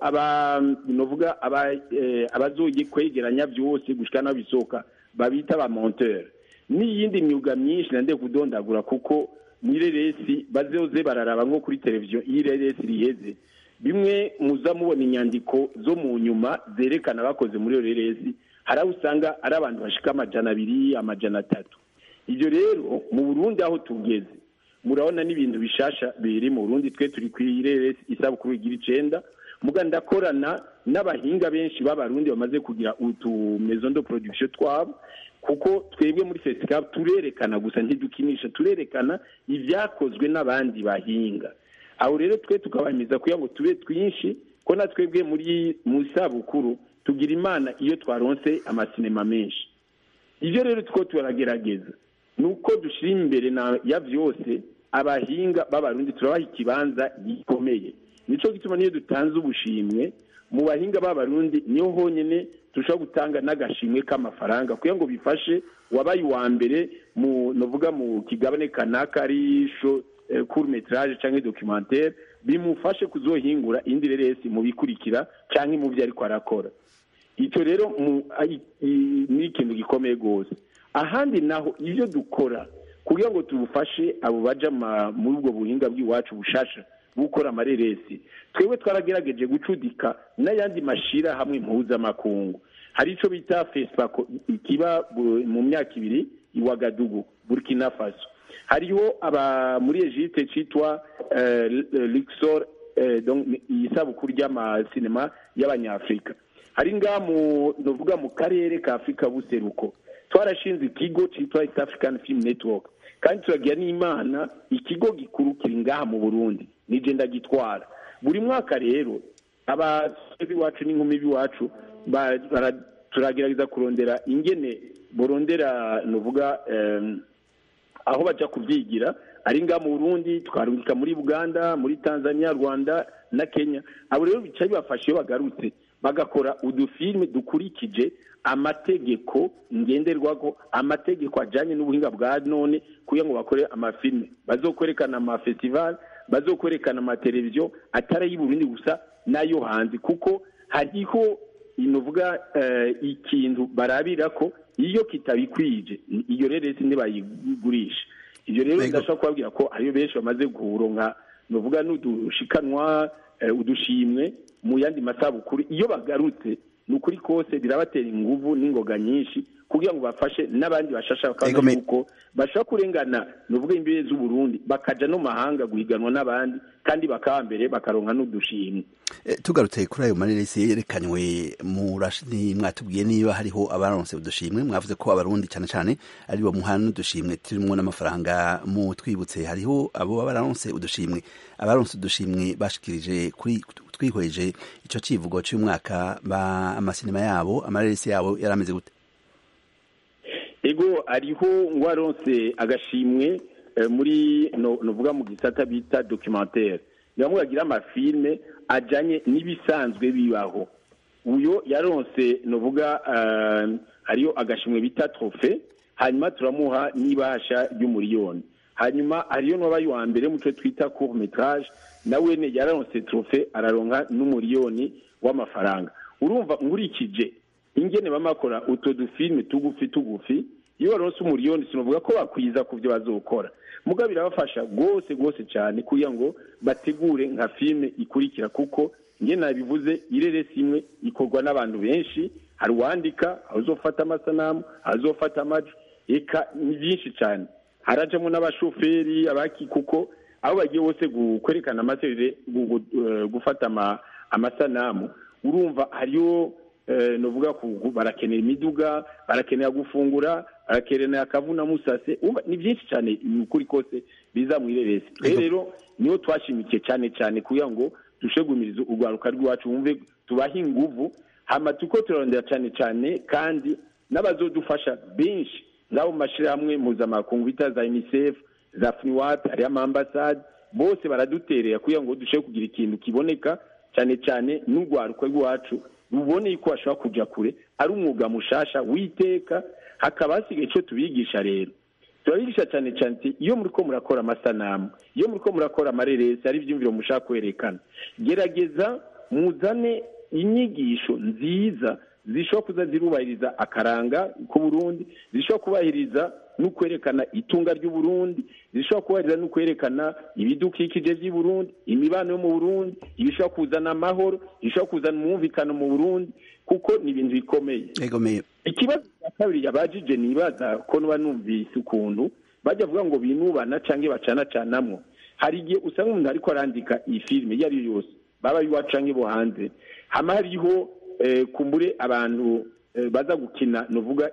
novuga abazoye kwegeranya byose gushikana bisoka babita ba monteur. N'iyindi myuga myinshi nande kudondagura kuko mwireresi bazoze bararaba nko kuri televiziyo ireresi riheze. Bimwe muza mubona inyandiko zo mu nyuma zerekana bakoze muri reresi, haraho usanga ari abantu bashika 200 300. Ibyo rero mu Burundi aho tugeze murabona n'ibintu bishasha biri mu Burundi. Twe turi kwireresi isabukuru igira 9 muga ndakorana n'abahinga benshi b'abarundi bamaze kugira utu maison de production twabo, kuko twebwe muri festival turerekana gusa ntidukinisha, turerekana ivyakozwe n'abandi bahinga. Aho rero twe tukabamiza kugira ngo tube twinshi ko na twebwe muri musabukuru tugira imana iyo twaronse amasinema menshi. Ivyo rero two turagerageza nuko dushira imbere na ya vyose abahinga b'abarundi turabaha ikibanza gikomeye. Nico gituma niyo dutanze ubushimwe mu bahinga b'abarundi niyo honyene tushobora gutanga n'agashimwe k'amafaranga kugira ngo bifashe wabaye wa mbere mu novuga mu kigabane kanaka ari court métrage canke documentaire bimufashe kuzohingura indi reresi mu bikurikira canke mu byo ariko arakora. Ico rero ni ikintu gikomeye gose. Ahandi naho ivyo dukora kugira ngo tubufashe abo baja muri ubwo buhinga bw'iwacu bushasha gukora amareresi, twebwe twaragerageje gucudika n'ayandi mashira hamwe mpuzamakungu. Hari ico bita FESPACO ikiba mu myaka 2 iwagadugu Burkina Faso. Hariho aba muri Egypte citwa Luxor, donc isabukuru y'amasinema y'abanyafrika. Hari ngamu novuga mu karere ka Afrika buseruko twarashinze ikigo citwa East African Film Network, kandi turagira n'Imana ikigo gikuru kiri ngaha mu Burundi nije ndagitwara. Buri mwaka rero abasebi wacu n'inkumi biwacu turagerageza kurondera ingene borondera novuga aho baja kubyigira ari nga mu Burundi, twarungika muri Uganda, muri Tanzania, Rwanda na Kenya. Abo rero bicaye bafashe bagarutse bagakora udufilme dukurikije amategeko ngenderwako, amategeko ajanye n'ubuhinga bwa none kugira ngo bakore amafilme bazokwerekana ama festival, bazokwerekana ama televiziyo atari y'Uburundi gusa n'ayo hanze kuko hariho inovuga ikintu barabira ko iyo kitabikwije iyo reresi ntibayigurisha. Ibyo rero ndashaka kubabwira ko hariyo benshi bamaze guhuronka novuga n'udushikanwa udushimwe mu yandi masabukuru. Iyo bagarutse ni ukuri kose birabatera inguvu n'ingoga nyinshi kugira ngo bafashe n'abandi bashasha kandi uko bashaka kurengana novuga imbere z'u Burundi bakaja no mahanga guhiganwa n'abandi kandi bakambere bakaronka n'udushimwe. Tugarutse kuri ayo mareresi yerekanywe murashini mwatubwiye niba hariho abaronse udushimwe mwavuze ko abarundi cyane cyane ari bo muhana n'udushimwe turimo n'amafaranga mu twibutse hariho abo baronse udushimwe abaronse udushimwe bashikirije kuri twihweje ico civugo cy'umwaka ba amasinema yabo amareresi yabo yarameze gute? Ego ariho ngwaronse agashimwe muri novuga mu gisata bita documentaire yamugagira amafilme ajanye n'ibisanzwe bibaho. Uyo yaronse novuga ariyo agashimwe bita trophée, hanyuma turamuha n'ibasha y'umuriyoni. Hanyuma ariyo n'abaye wa mbere mu cyo twita court métrage nawe ne yaronse trophée araronka n'umuriyoni w'amafaranga. Urumva ngurikije ingene bamakora uto dufilme tugufi iyo baronse umuriyoni sinovuga ko bakwiza kuvyo bazokora muga birabafasha gose cyane kugira ngo bategure nka filme ikurikira kuko nge nabivuze ireresi imwe ikorwa n'abantu benshi hari wandika azofata amasanamu azofata amajwi eka ni byinshi cyane harajamo n'abashoferi abaki kuko abo bagiye bose kwerekana amaserere gufata amasanamu urumva hariyo novuga barakenera imiduga barakenera gufungura barakenera akavuna musase ni byinshi cyane ukuri kose biza mu ireresi. Rero niyo twashimikiye cyane kugira ngo dushegumirize urwaruka rwacu wumve tubaha inguvu hama tuko turondera cyane kandi n'abazodufasha benshi ngabo mashirahamwe mpuzamakungu bita za UNICEF za FNUAP ari amambasade bose baraduterera kugira ngo dushe kugira ikintu kiboneka cyane n'urwaruka rwacu rubone ko ashobora kuja kure ari umwuga mushasha witeka hakaba hasigaye icyo tubigisha. Rero turabigisha cyane iyo muriko murakora amasanamu iyo muriko murakora amareresi ari ivyumviro mushaka kwerekana gerageza muzane inyigisho nziza zishobora kuza zirubahiriza akaranga ku Burundi zishobora kubahiriza no kwerekana itunga ry'u Burundi zishobora kubahiriza no kwerekana ibidukikije by'u Burundi imibano yo mu Burundi ibishobora kuzana amahoro ibishobora kuzana umwumvikano mu Burundi kuko ni ibintu bikomeye. Ikibazo cya kabiri yabajije nibaza ko nuba numvise ukuntu bajya vuga ngo binubana canke bacana hari igihe usanga umuntu ariko arandika iyi filime yari yose baba yiwacange bo hanze hama hariho kumbure abantu baza gukina novuga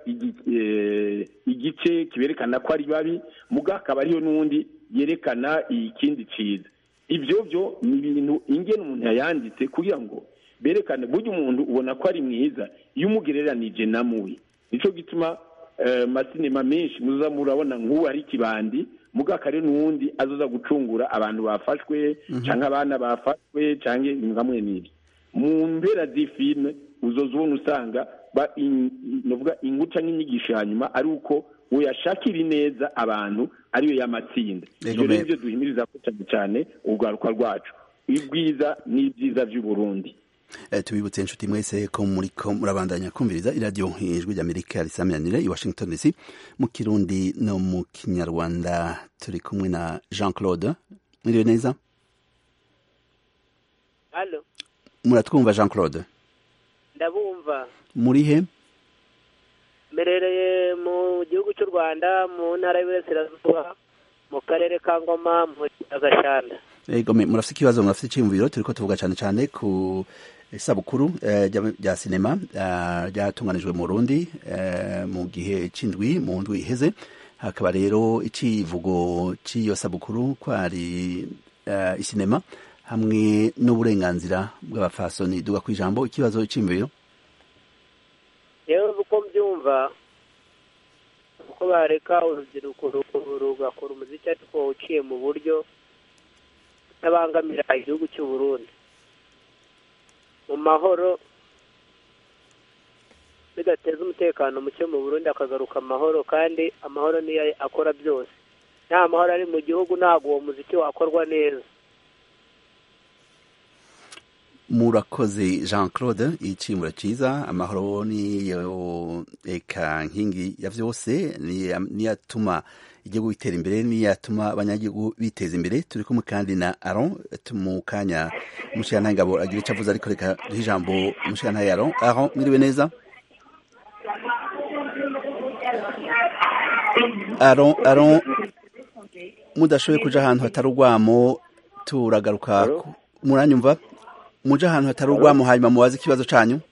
igice kiberekana ko ari babi muga akaba ariyo nundi yerekana ikindi ciza. Ivyo byo ni ibintu ingene umuntu yayanditse kugira ngo berekane buryo umuntu ubona ko ari mwiza iyo umugereranije na mubi. Nico gituma masinema menshi muza murabona nk'ubu ari kibandi muga kare nundi azoza gucungura abantu bafashwe canke abana bafashwe canke ngamwe n'ibyo mu mbera z'ifilme uzozubona usanga novuga inguca n'inyigisho hanyuma ari uko uyashakira neza abantu ariyo y'amatsinda. Ibyo rero byo duhimiriza ko cyane urwaruka rwacu ibwiza n'ibyiza by'u Burundi. Tubibutse inshuti mwese ko muriko murabandanya kumviriza iradiyo ijwi ry'Amerika risamiranire i Washington DC mu Kirundi no mu Kinyarwanda. Turi kumwe na Jean Claude. Mwiriwe neza? Allo. Muratwumva Jean Claude? Ndabumva. Muri he? Merereye mu gihugu cy'u Rwanda mu ntara y'Iburasirazuba mu karere ka Ngoma mu Gashanda. Ego murafite ikibazo murafite iciyumviro turiko tuvuga cyane ku isabukuru rya sinema ryatunganijwe mu Burundi mu gihe c'indwi mu ndwi iheze hakaba rero icivugo c'iyo sabukuru kwari isinema hamwe n'uburenganzira bw'abafasoni duga kwijambo ikibazo c'imviro. Yewe uko mbyumva uko bareka urubyiruko rugakora umuziki ariko uciye mu buryo tabangamira igihugu cy'u Burundi mu mahoro bidateza umutekano muke mu Burundi akagaruka amahoro kandi amahoro niyo akora byose nta mahoro ari mu gihugu ntago uwo muziki wakorwa neza. murakoze Jean Claude icimuro ciza amahoro niyo eka nkingi ya vyose niyatuma igihugu bitera imbere niyatuma abanyagihugu biteza imbere turi kumwe kandi na Aron mu kanya Mushyanangabo agira ico avuze ariko reka duhe ijambo Mushyantaye Aron mwiriwe neza Aron mudashoboye kuja ahantu hatari urwamo turagaruka muranyumva muje ahantu hatari urwamo hanyuma mubaze ikibazo canyu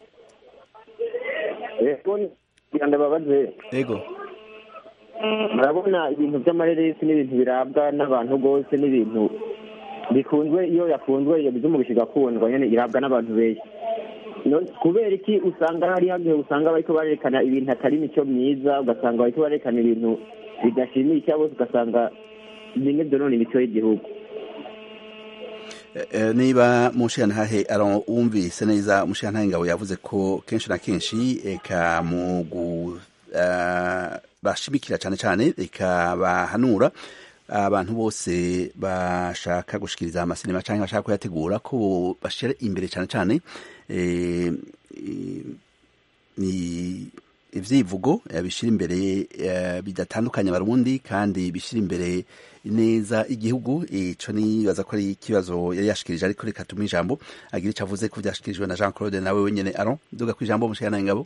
yego murabona ibintu by'amareresi n'ibintu birabwa n'abantu rwose n'ibintu bikunzwe iyo yakunzwe iyo bizumu bishigakundwa nyene irabwa n'abantu benshi kubera iki usanga hari hagihe usanga bariko barerekana ibintu atari imico myiza ugasanga bariko barerekana ibintu bidashimisha bose ugasanga bimwe vyonona imico y'igihugu niba Mushyantahe Aron wumvise neza Mushyantahe Ngabo yavuze ko kenshi na kenshi eka mu bashimikira cyane cyane eka bahanura abantu bose bashaka gushikiriza amasinema cyangwa bashaka kuyategura ko bashira imbere cyane cyane ni ivyivugo bishira imbere bidatandukanye abarundi kandi bishira imbere neza igihugu ico nibaza ko ari ikibazo yari yashikirije ariko reka tuma ijambo agira ico avuze ko vyashikirijwe na Jean Claude nawe wenyene Aron duga ku ijambo Mushyantahe Ngabo.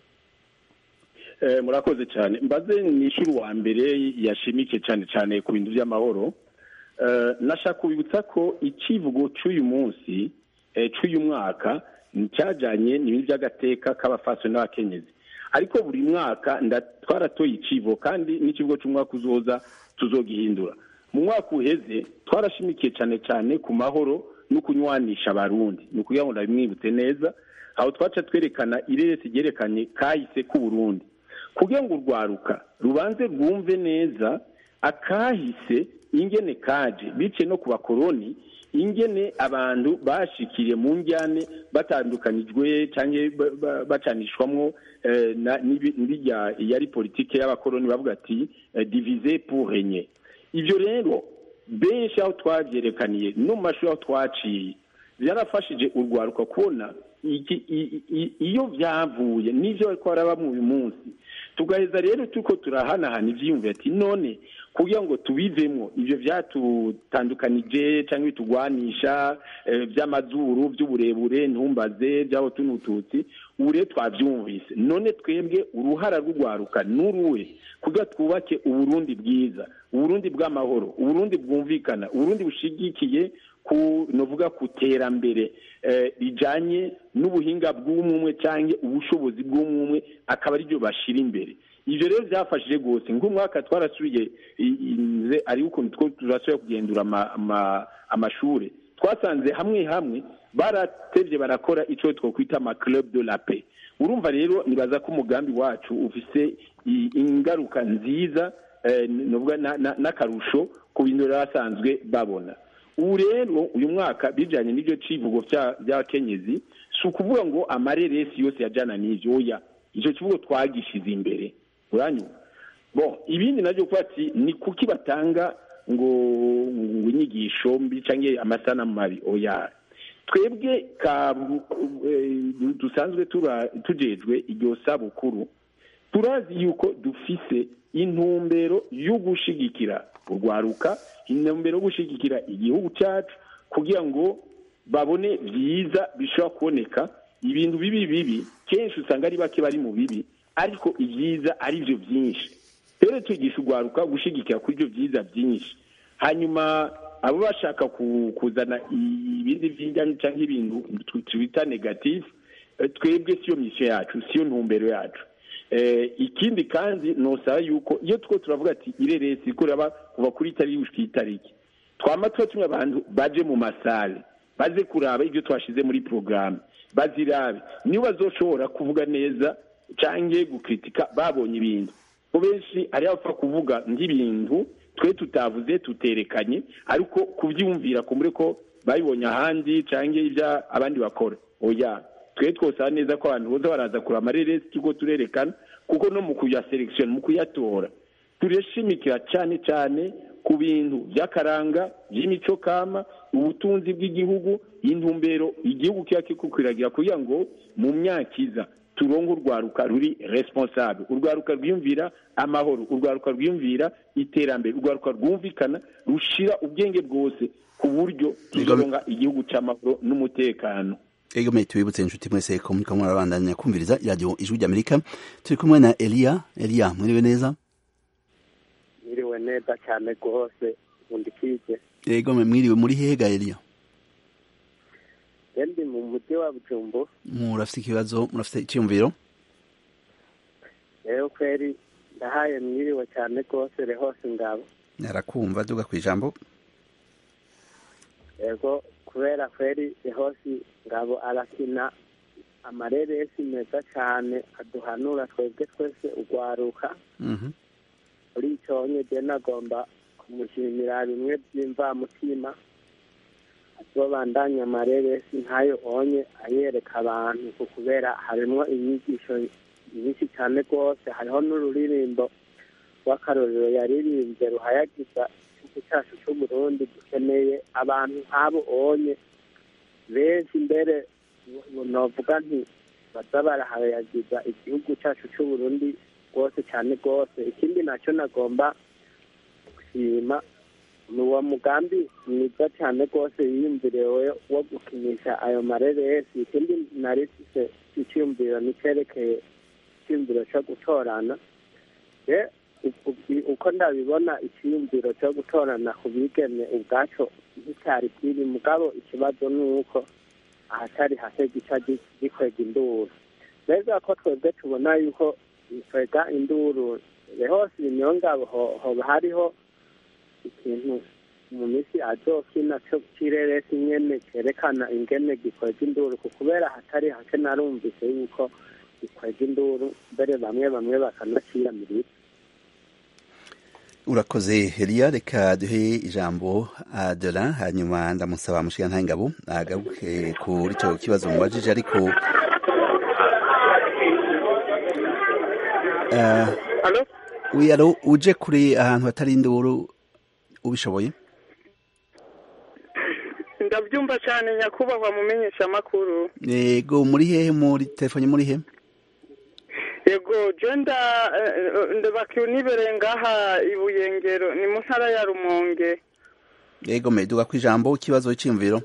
Murakoze cyane mbaze nishuru wa mbere yashimike cyane cyane ku bintu by'amahoro nashaka kubibutsa ko ikivugo cy'uyu munsi cy'uyu mwaka cyajanye n'ibintu by'agateka k'abafaso n'abakenyezi ariko buri mwaka twaratoye ikivo kandi n'ikivugo cy'umwaka uzoza tuzogihindura mu mwaka uheze twarashimikiye cyane cyane ku mahoro no kunywanisha abarundi ni ukugira ngo ndabimwibutse neza aho twaca twerekana ireresi ryerekanye kahise ku Burundi kugira ngo urwaruka rubanze rwumve neza akahise ingene kaje bice no ku bakoroni ingene abantu bashikiriye mu njyane batandukanijwe cyangwa bacanishwamwo n'ibijya yari politike y'abakoroni bavuga ati diviser pour régner. Ivyo rero benshi aho twavyerekaniye no mu mashuri aho twaciye byarafashije urwaruka kubona iyo byavuye n'ivyo bariko baraba mu uyu munsi tugaheza rero tuko turahanahana ivyiyumviro ati none kugira ngo tubivemwo ivyo vyatutandukanije cyangwa bitugwanisha by'amazuru by'uburebure ntumbaze by'aho tunututsi ure twavyumvise none twebwe uruhara rw'urwaruka nuruwe kugira twubake uburundi bwiza uburundi bw'amahoro uburundi bwumvikana uburundi bushigikiye novuga kuterambere rijanye n'ubuhinga bw'umwe cyangwa ubushobozi bw'umwe akaba ari byo bashira imbere ivyo rero byafashije gose nk'umwaka twarasubiye ari uko turasubiye kugendura amashure twasanze hamwe baratevye barakora ico twokwita ama club de la paix urumva rero nibaza ko umugambi wacu ufise ingaruka nziza novuga n'akarusho ku bintu basanzwe babona ubu rero uyu mwaka bijanye n'ibyo civugo by'abakenyezi si ukuvuga ngo amareresi yose yajana n'ivyo oya ico kivugo twagishize imbere uranyuma bon ibindi navyo kuba ati ni kuki batanga ngo inyigisho mbi canke amasanamu mabi oya twebwe dusanzwe tujejwe iryo sabukuru turazi yuko dufise intumbero yo gushigikira urwaruka intumbero yo gushigikira igihugu cyacu kugira ngo babone byiza bishobora kuboneka ibintu bibi kenshi usanga ari bake bari mu bibi ariko ibyiza ari byo byinshi rero twigisha urwaruka gushigikira kuri ibyo byiza byinshi hanyuma abo bashaka kuzana ibindi by'injyana cyangwa ibintu twita negative twebwe siyo misiyo yacu siyo ntumbero yacu ikindi kandi nosaba yuko iyo two turavuga ati ireresi ikorera kuva kuri itariki gushika itariki twama tumwe abantu baje mu masale baze kuraba ibyo twashize muri programme bazirabe niyo bazoshobora kuvuga neza canke gukritika babonye ibintu bo benshi ari apfa kuvuga nk'ibintu twe tutavuze tuterekanye ariko kuvyumvira kumure ko bayibonye ahandi canke ibya abandi bakora oya twe twosaba neza ko abantu boza baraza kura amareresi tuko turerekana kuko no mu kuya selection mu kuyatora tureshimikira cyane ku bintu by'akaranga by'imico kama ubutunzi bw'igihugu intumbero igihugu kiba kikukwiragira kugira ngo mu myaka iza turonke urwaruka ruri responsable urwaruka rwiyumvira amahoro urwaruka rwiyumvira iterambere urwaruka rwumvikana rushira ubwenge bwose ku buryo tuzoronka igihugu cy'amahoro n'umutekano. Egome tubibutse inshuti mwese ko muriko murabandanya kumviriza radio Ijwi ry'Amerika turi kumwe na Elia mwiriwe neza. Mwiriwe neza cyane rwose undikije. Egome mwiriwe muri hega Elia? Ndi mu mujyi wa Bujumbura. Murafite ikibazo murafite icyumviro? Rero kweri ndahaye mwiriwe cyane rwose rehose ngabo. Narakumva duga kwijambo. Ego kubera kweri rehose ngabo arakina amareresi meza cyane aduhanura twebwe twese ugwaruka. Muri icyo nyine nagomba kumushimira bimwe by'imvamutima bandanya amareresi ntayo onye ayereka abantu kubera harimo inyigisho nyinshi cyane rwose hariho n'ururirimbo rw'akarorero yaririmbye ruhayagiza igihugu cyacu cy'u Burundi dukeneye abantu nk'abo onye benshi mbere novuga nti baza barahayagiza igihugu cyacu cy'u Burundi rwose cyane rwose. Ikindi nacyo nagomba gushima ni uwo mugambi mwiza cyane rwose yiyumviriwe wo gukinisha ayo mareresi. Ikindi nari mfise icyumviro nicyerekeye icyumviro cyo gutorana uko ndabibona icyumviro cyo gutorana ku bigeme ubwaco nticyari kiri mugabo ikibazo ni uko ahatari hake gica gikwega induru neza ko twebwe tubona yuko gikwega induru hose imyongabo hoba hariho ikintu mu minsi azokina cyo kireresi nyene cyerekana ingene gikwega induru kubera hatari hake narumvise yuko gikwega induru mbere bamwe bakanaciyamirira. Urakoze Elia, reka duhe ijambo Adela hanyuma ndamusaba mushikantahe Ngabo agaruke kuri icyo kibazo mubajije ariko Alo uje kuri ahantu hatari induru ubishoboye? Ndabyumva cyane nyakubahwa mumenyesha makuru. Yego muri hehe muri telefone muri he? Yego jenda ndabakiunibere ngaha ibuyengero ni mu ntara ya Rumonge. Yego meduga kwijambo kibazo cy'imviro.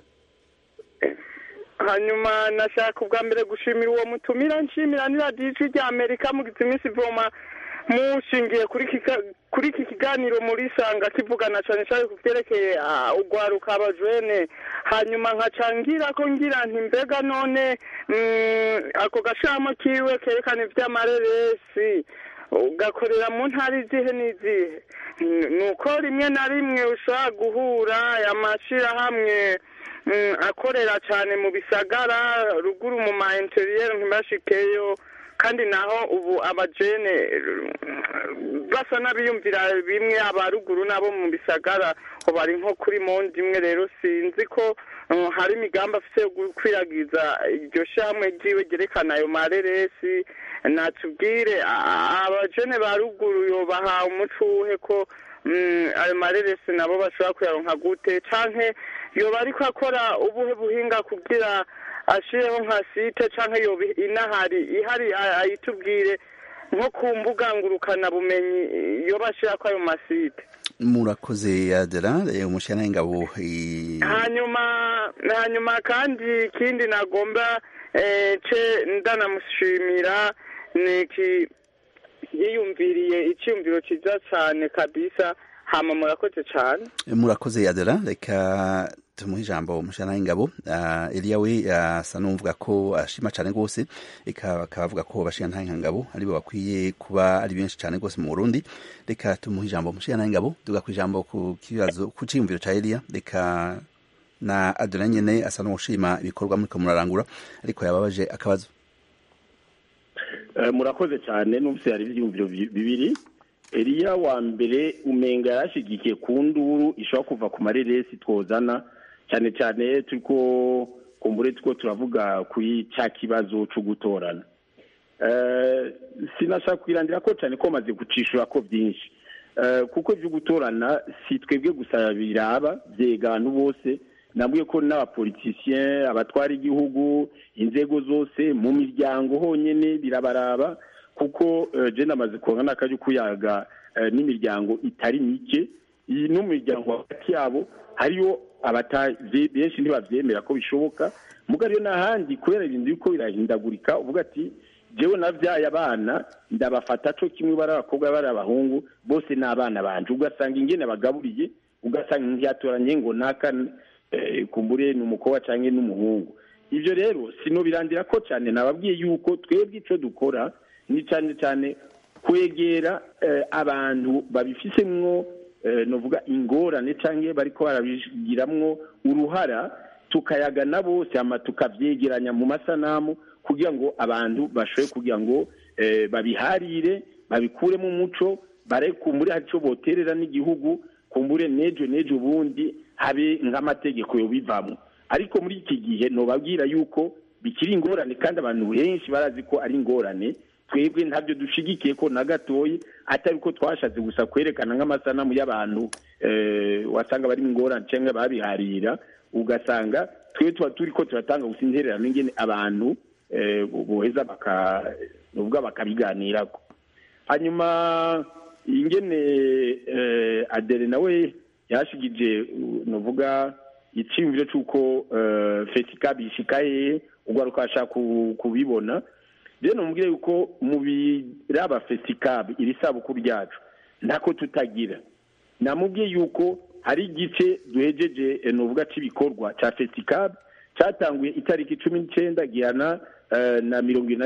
Hanyuma nashaka ubwa mbere gushimira uwo mutumira nshimira ni radio Ijwi ry'Amerika mu gitsimisi voma mushingiye kuri iki kiganiro muri sanga kivugana cyane cyane kuvyerekeye ugwaruka abajwene hanyuma nkacangira ko ngira nti mbega none ako gashamo kiwe kerekana ivy'amareresi ugakorera mu ntari zihe n'izihe nuko rimwe na rimwe ushobora guhura amashira hamwe akorera cyane mu bisagara ruguru mu ma interieur ntibashikeyo kandi naho ubu abajene basa n'abiyumvira bimwe abaruguru nabo mu bisagara bari nko kuri mondi imwe rero sinzi ko hari imigambi afite yo gukwiragiza iryo shamwe ryiwe ryerekana ayo mareresi natubwire abajene ba ruguru yobaha umuco uwuhe ko ayo mareresi nabo bashobora kuyaronka gute canke yoba ariko akora ubuhe buhinga kugira ashireho nka site canke yoba inahari ihari ayitubwire nko ku mbuga ngurukana bumenyi yoba ashira ko ayo masite. Murakoze Adela umushana Ngabo. Hanyuma kandi ikindi nagomba ndanamushimira niki yiyumviriye icyumviro kiza cyane kabisa hama murakoze cyane. Murakoze Adela reka tumuha ijambo umushana Ngabo. Elia we asa n'uvuga ko ashima cyane rwose akavuga ko bashikantahe Ngabo aribo bakwiye kuba ari benshi cyane rwose mu Burundi. Reka tumuha ijambo umushana Ngabo duga ku ijambo ku kibazo ku cyumviro cya Elia reka na Adela nyene asa n'ushima ibikorwa muri ko murarangura ariko yababaje akabazo. Murakoze cyane n'umse yari ibyumviro bibiri. Elia wa mbere umenga yarashigikiye ku nduru ishobora kuva ku mareresi twozana cyane cyane turiko kumbure tuko turavuga kuri cya kibazo cyo gutorana. Sinashaka kwirandira ko cyane ko maze gucishura ko byinshi kuko ibyo gutorana si twebwe gusa biraba byega abantu bose nabwiye ko n'abapolitisien abatwara igihugu inzego zose mu miryango honyine birabaraba kuko je namaze kuronka n'akaje kuyaga n'imiryango itari mike no mu miryango hagati yabo hariyo benshi ntibavyemera ko bishoboka mugariyo n'ahandi kubera ibintu biriko birahindagurika uvuga ati jewe navyaye abana ndabafata co kimwe bari abakobwa bari abahungu bose n'abana banje ugasanga ingene bagaburiye ugasanga ntiyatoranye ngo naka kumbure n'umukobwa canke n'umuhungu ivyo rero sino birandira ko cyane nababwiye yuko twebwe ico dukora ni cyane cyane kwegera abantu babifisemwo novuga ingorane canke bariko barabigiramwo uruhara tukayagana bose ama tukavyegeranya mu masanamu kugira ngo abantu bashoboye kugira ngo babiharire babikure mu muco barekumbure haco boterera n'igihugu kumbure nejo ubundi habe nk'amategeko yo bivamo ariko muri iki gihe nobabwira yuko bikiri ingorane kandi abantu benshi barazi ko ari ingorane twebwe ntabyo dushigikiye ko na gatoyi atari ko twashatse gusa kwerekana nk'amasanamu y'abantu wasanga bari ingorane cyangwa babiharira ugasanga twe tuba turi ko turatanga gusa intererano ingene abantu boheza bakabiganirako hanyuma ingene Adele nawe yashigije novuga iciyumviro cy'uko fesikabi ishikaye ugaruka ashaka kubibona rero numubwire yuko mu biraba fesikabi iri sabukuru ryacu ntako tutagira namubwiye yuko hari igice duhejeje novuga cy'ibikorwa cya fesikabi cyatanguye itariki 19 gihana na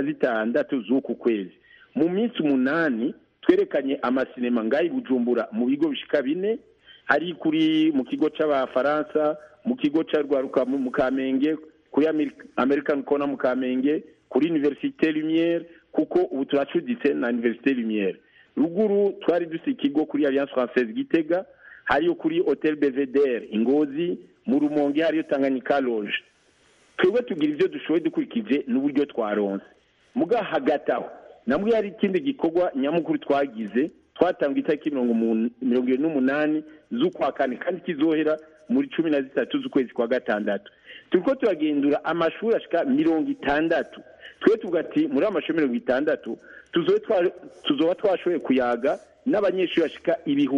26 z'uku kwezi mu minsi 8 twerekanye amasinema ngayi Bujumbura mu bigo bishika 4 hari kuri mu kigo c'abafaransa mu kigo ca Rwaruka mu Kamenge kuri American Corner mu Kamenge kuri Université Lumière kuko ubu turacuditse na Université Lumière ruguru twari dusi ikigo kuri Alliance Française Gitega hariyo kuri Hotel Belvedere Ingozi mu Rumonge hariyo Tanganyika Loge twebwe tugira ivyo dushoboye dukurikije n'uburyo twaronse muga hagataho namwe hari ikindi gikorwa nyamukuru twagize twatanga itariki 28 z'ukwa kane kandi kizohera muri 13 z'ukwezi kwa gatandatu turiko turagendura amashuri ashika 60 twe tugati muri amashuri 60 tuzoba twashoboye kuyaga n'abanyeshuri bashika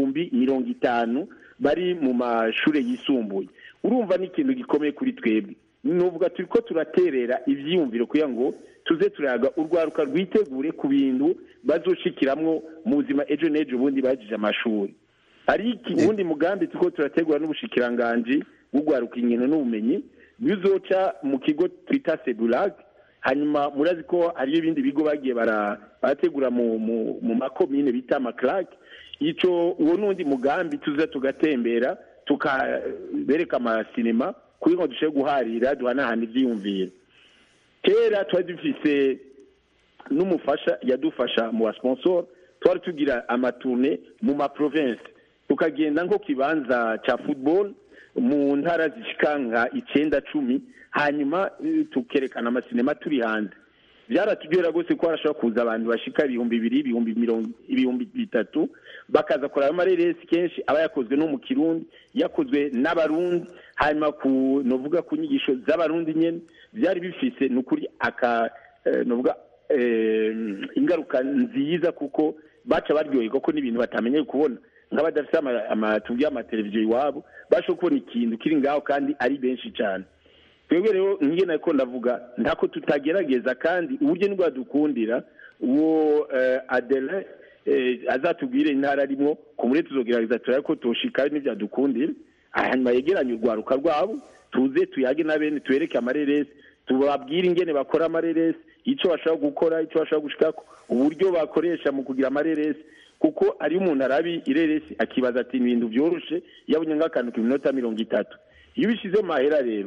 50 bari mu mashure yisumbuye urumva ni ikintu gikomeye kuri twebwe nuvuga turiko turaterera ivyiyumviro kugira ngo tuze turaga urwaruka rwitegure ku bintu bazoshikiramwo mu buzima ejo nejo ubundi bagije amashuri ari ikindi mugambi turiko turategura n'ubushikiranganje bugwaruka inkino n'ubumenyi bizoca mu kigo twita Sebulag hanyuma murazi ko ari ibindi bigo bagiye barategura mu makomine bita Maclac ico uwo nundi mugambi tuza tugatembera tukabereka amasinema kuri ngo dushe guharira duhanahana ivyiyumviro kera twari dufise n'umufasha yadufasha mu sponsor twari tugira amatourne mu ma province tukagenda nko kibanza cha football mu ntara zishikanga 9-10 hanyuma tukerekana amasinema turi hanze byaratugera gose ko arashaka kuza abantu bashika 200 300 bakaza kora amareresi kenshi aba yakozwe no mu Kirundi yakozwe n'abarundi hanyuma ku novuga ku nyigisho z'abarundi nyene byari bifise nukuri novuga ingaruka nziza kuko baca baryoye ko n'ibintu batamenye kubona nk'abadafite amatumbya amateleviziyo iwabo basho kubona ikintu kiri ngaho kandi ari benshi cyane twebwe rero ngiye nako ndavuga ntako tutagerageza kandi uburyo nibwo dukundira uwo Adele azatubwire intara arimo ku muri tuzogerageza turako toshika n'ivyadukundira hanyuma yegeranye urwaruka rwabo tuze tuyage nabene tuwereke amareresi tubabwire ingene bakora amareresi ico bashaka gukora ico bashaka gushikako uburyo bakoresha mu kugira amareresi kuko ari umuntu arabi ireresi akibaza ati ibintu byoroshe yabonye ng'akantu k'iminota 30 iyo bishize mahera rero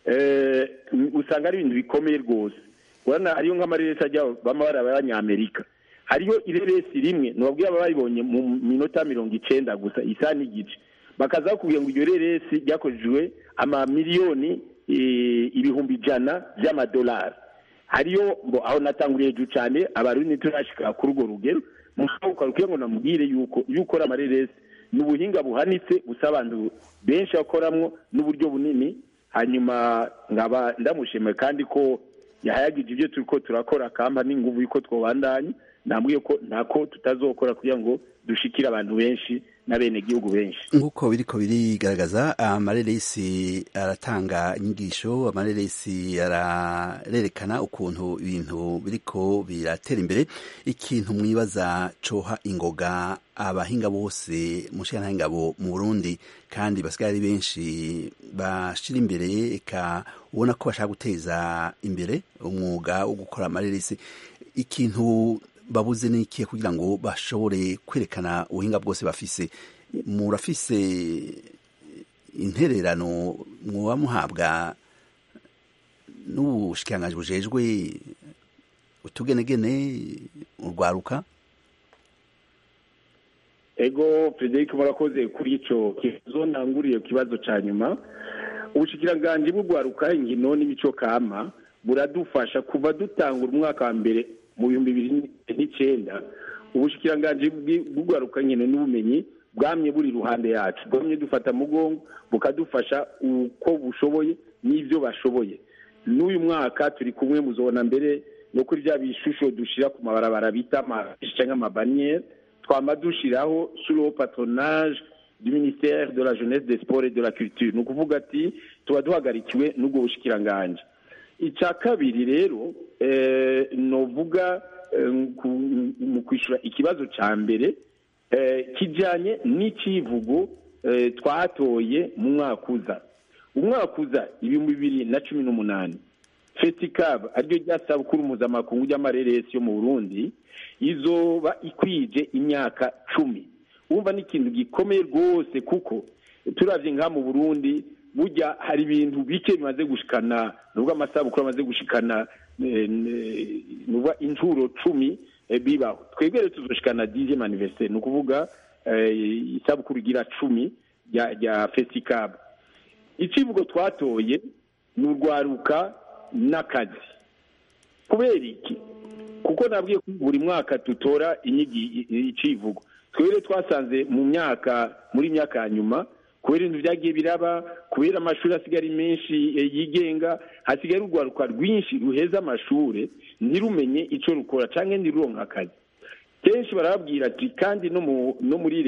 usanga ari ibintu bikomeye rwose urana ariyo nk'amareresi ajya bamabara y'Amerika hariyo ireresi rimwe nubabwiye abayibonye mu minota 90 gusa isa n'igice bakaza kugira ngo iyo reresi ryakorejwe amamiliyoni ibihumbi 100 by'amadolari hariyo aho natanguriye cyane abarundi turashika kuri urwo rugero mukabukora kugira ngo namubwire yuko iyo ukora amareresi ni ubuhinga buhanitse gusa abantu benshi bakoramwo n'uburyo bunini. Hanyuma nkaba ndamushimiye kandi ko yahayagije ibyo turiko turakora kamba n'inguvu yuko twobandanye, nambwiye ko ntako tutazokora kugira ngo dushikire abantu benshi n'abene gihugu benshi. Nk'uko biriko birigaragaza amareresi aratanga inyigisho, amareresi ararerekana ukuntu ibintu biriko biratera imbere. Ikintu mwibaza coha ingoga abahinga bose mushikana ingabo mu Burundi kandi basigaye ari benshi bashira imbere eka ubona ko bashaka guteza imbere umwuga wo gukora amareresi, ikintu babuze n'ikihe kugira ngo bashobore kwerekana ubuhinga bwose bafise? Murafise intererano mwoba muhabwa n'ubushikiranganji bujejwe utugenegene urwaruka? Ego Frederic, murakoze kuri ico kibazo. Ntanguriye ku kibazo ca nyuma. Ubushikiranganji bw'urwaruka, inkino n'imico kama buradufasha kuva dutangura umwaka wa mbere mu 2009. Ubushikiranganji bw'urwaruka, inkino n'ubumenyi bwamye buri ruhande yacu, bwamye dufata mugongo bukadufasha uko bushoboye n'ivyo bashoboye. N'uyu mwaka turi kumwe, muzobona mbere no kuri bya bishusho dushira ku mabarabara bita canke amabaniere, twama dushiraho sur le patronage du ministère de la jeunesse, des sports et de la culture. Ni ukuvuga ati tuba duhagarikiwe n'ubwo bushikiranganji. Ica kabiri rero novuga mu kwishura ikibazo ca mbere kijanye n'icivugo twatoye mu mwaka uza. Umwaka uza 2018 FETICAB aryo ryasabukuru mpuzamakungu ry'amareresi yo mu Burundi izoba ikwije imyaka 10. Umva ni ikintu gikomeye rwose, kuko turavye nka mu Burundi burya hari ibintu bike bimaze gushikana, nubwo amasabukuru amaze gushikana nubwo inshuro 10 bibaho. Twebwe rero tuzoshikana 10e anniversaire, ni ukuvuga isabukuru igira 10 ya FETICAB. Icivugo twatoye ni urwaruka n'akazi. Kubera iki? Kuko nabwiye ko buri mwaka tutora icivugo. Twere twasanze muri myaka ya nyuma, kubera ibintu byagiye biraba, kubera amashuri asigari menshi yigenga, hasigara urwaruka rwinshi ruheza amashuri ntirumenye ico rukora canke ntiruronka akazi. Kenshi barababwira ati, kandi no muri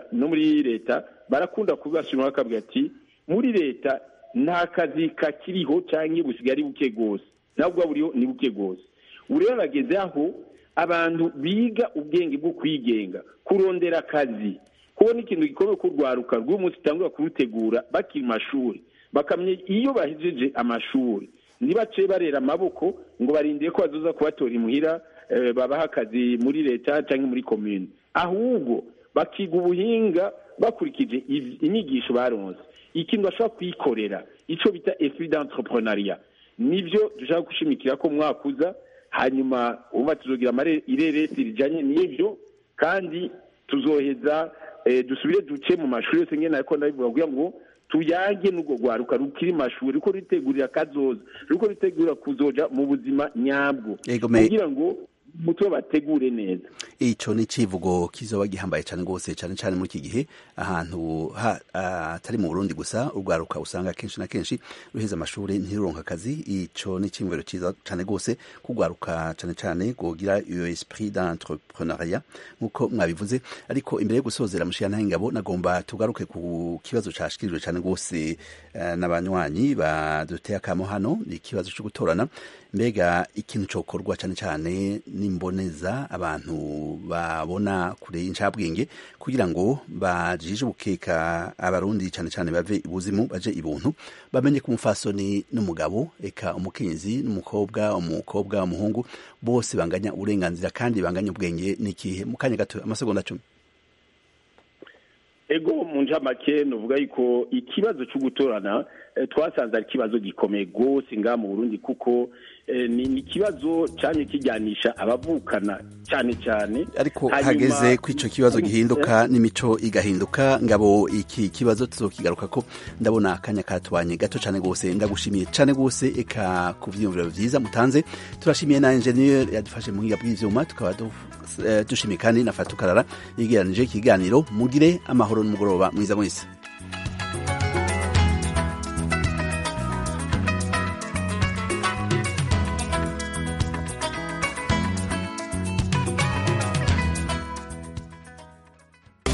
leta barakunda kubasubira bakabwira ati, muri leta nta kazi kakiriho canke busigari buke gose, nabwo buriho ni buke gose. Urero bageze aho abantu biga ubwenge bwo kwigenga, kurondera akazi, kubona ikintu gikomeye kurwaruka rw'umunsi tangura kurutegura bakiri mashuri, bakamye iyo bahejeje amashuri ntibace barera amaboko ngo barindire ko bazoza kubatora imuhira babaha akazi muri leta canke muri commune, ahubwo bakiga ubuhinga bakurikije inyigisho baronse, ikintu bashobora kwikorera, ico bita esprit d'entrepreneuriat. Nivyo dushaka gushimikira ko mwakuza. Hanyuma uba tuzogira ireresi rijanye n'ivyo, kandi tuzoheza dusubire duce mu mashuri yose ngene ariko ndabivuga kugira ngo tuyange n'ubwo rwaruka rukiri mashuri ruko ritegurira kazoza, ruko ritegura kuzoja mu buzima nyabwo, kugira ngo mutwe bategure neza. Ico ni civugo kizoba gihambaye cyane gose, cyane cyane muri iki gihe ahantu atari mu Burundi gusa urwaruka usanga kenshi na kenshi ruheza amashuri ntiruronka akazi. Ico ni cimvero ciza cyane gose kugwaruka, cyane cyane gogira iyo esprit d'entrepreneuriat nkuko mwabivuze. Ariko imbere yo gusozera mushiyana ingabo, nagomba tugaruke ku kibazo cashikirijwe cyane gose n'abanywanyi baduteye akamo hano, ni ikibazo cyo gutorana. Mbega ikintu cokorwa cyane cyane n'imboneza, abantu babona kure y'incabwenge, kugira ngo bajije ubukeka abarundi cyane cyane bave ibuzimu baje ibuntu, bamenye ko umufasoni n'umugabo, eka umukenyezi n'umukobwa, umuhungu bose banganya uburenganzira kandi banganya ubwenge. N'ikihe mu kanya gato, amasegonda 10? Ego mu njamake novuga yuko ikibazo cyo gutorana twasanze ari kibazo gikomeye gose nga mu Burundi, kuko ni ikibazo cyane kijyanisha abavukana cyane cyane, ariko hageze ko icyo kibazo gihinduka n'imico igahinduka. Ngabo iki kibazo tuzokigaruka ko ndabona akanya katubanye gato cyane gose. Ndagushimiye cyane gose eka ku vyiyumviro vyiza mutanze. Turashimiye na engineer yadufashe mu higa bw'ivyuma, tukaba dushimiye kandi na Fatukarara yegeranije ikiganiro. Mugire amahoro n'umugoroba mwiza mwese.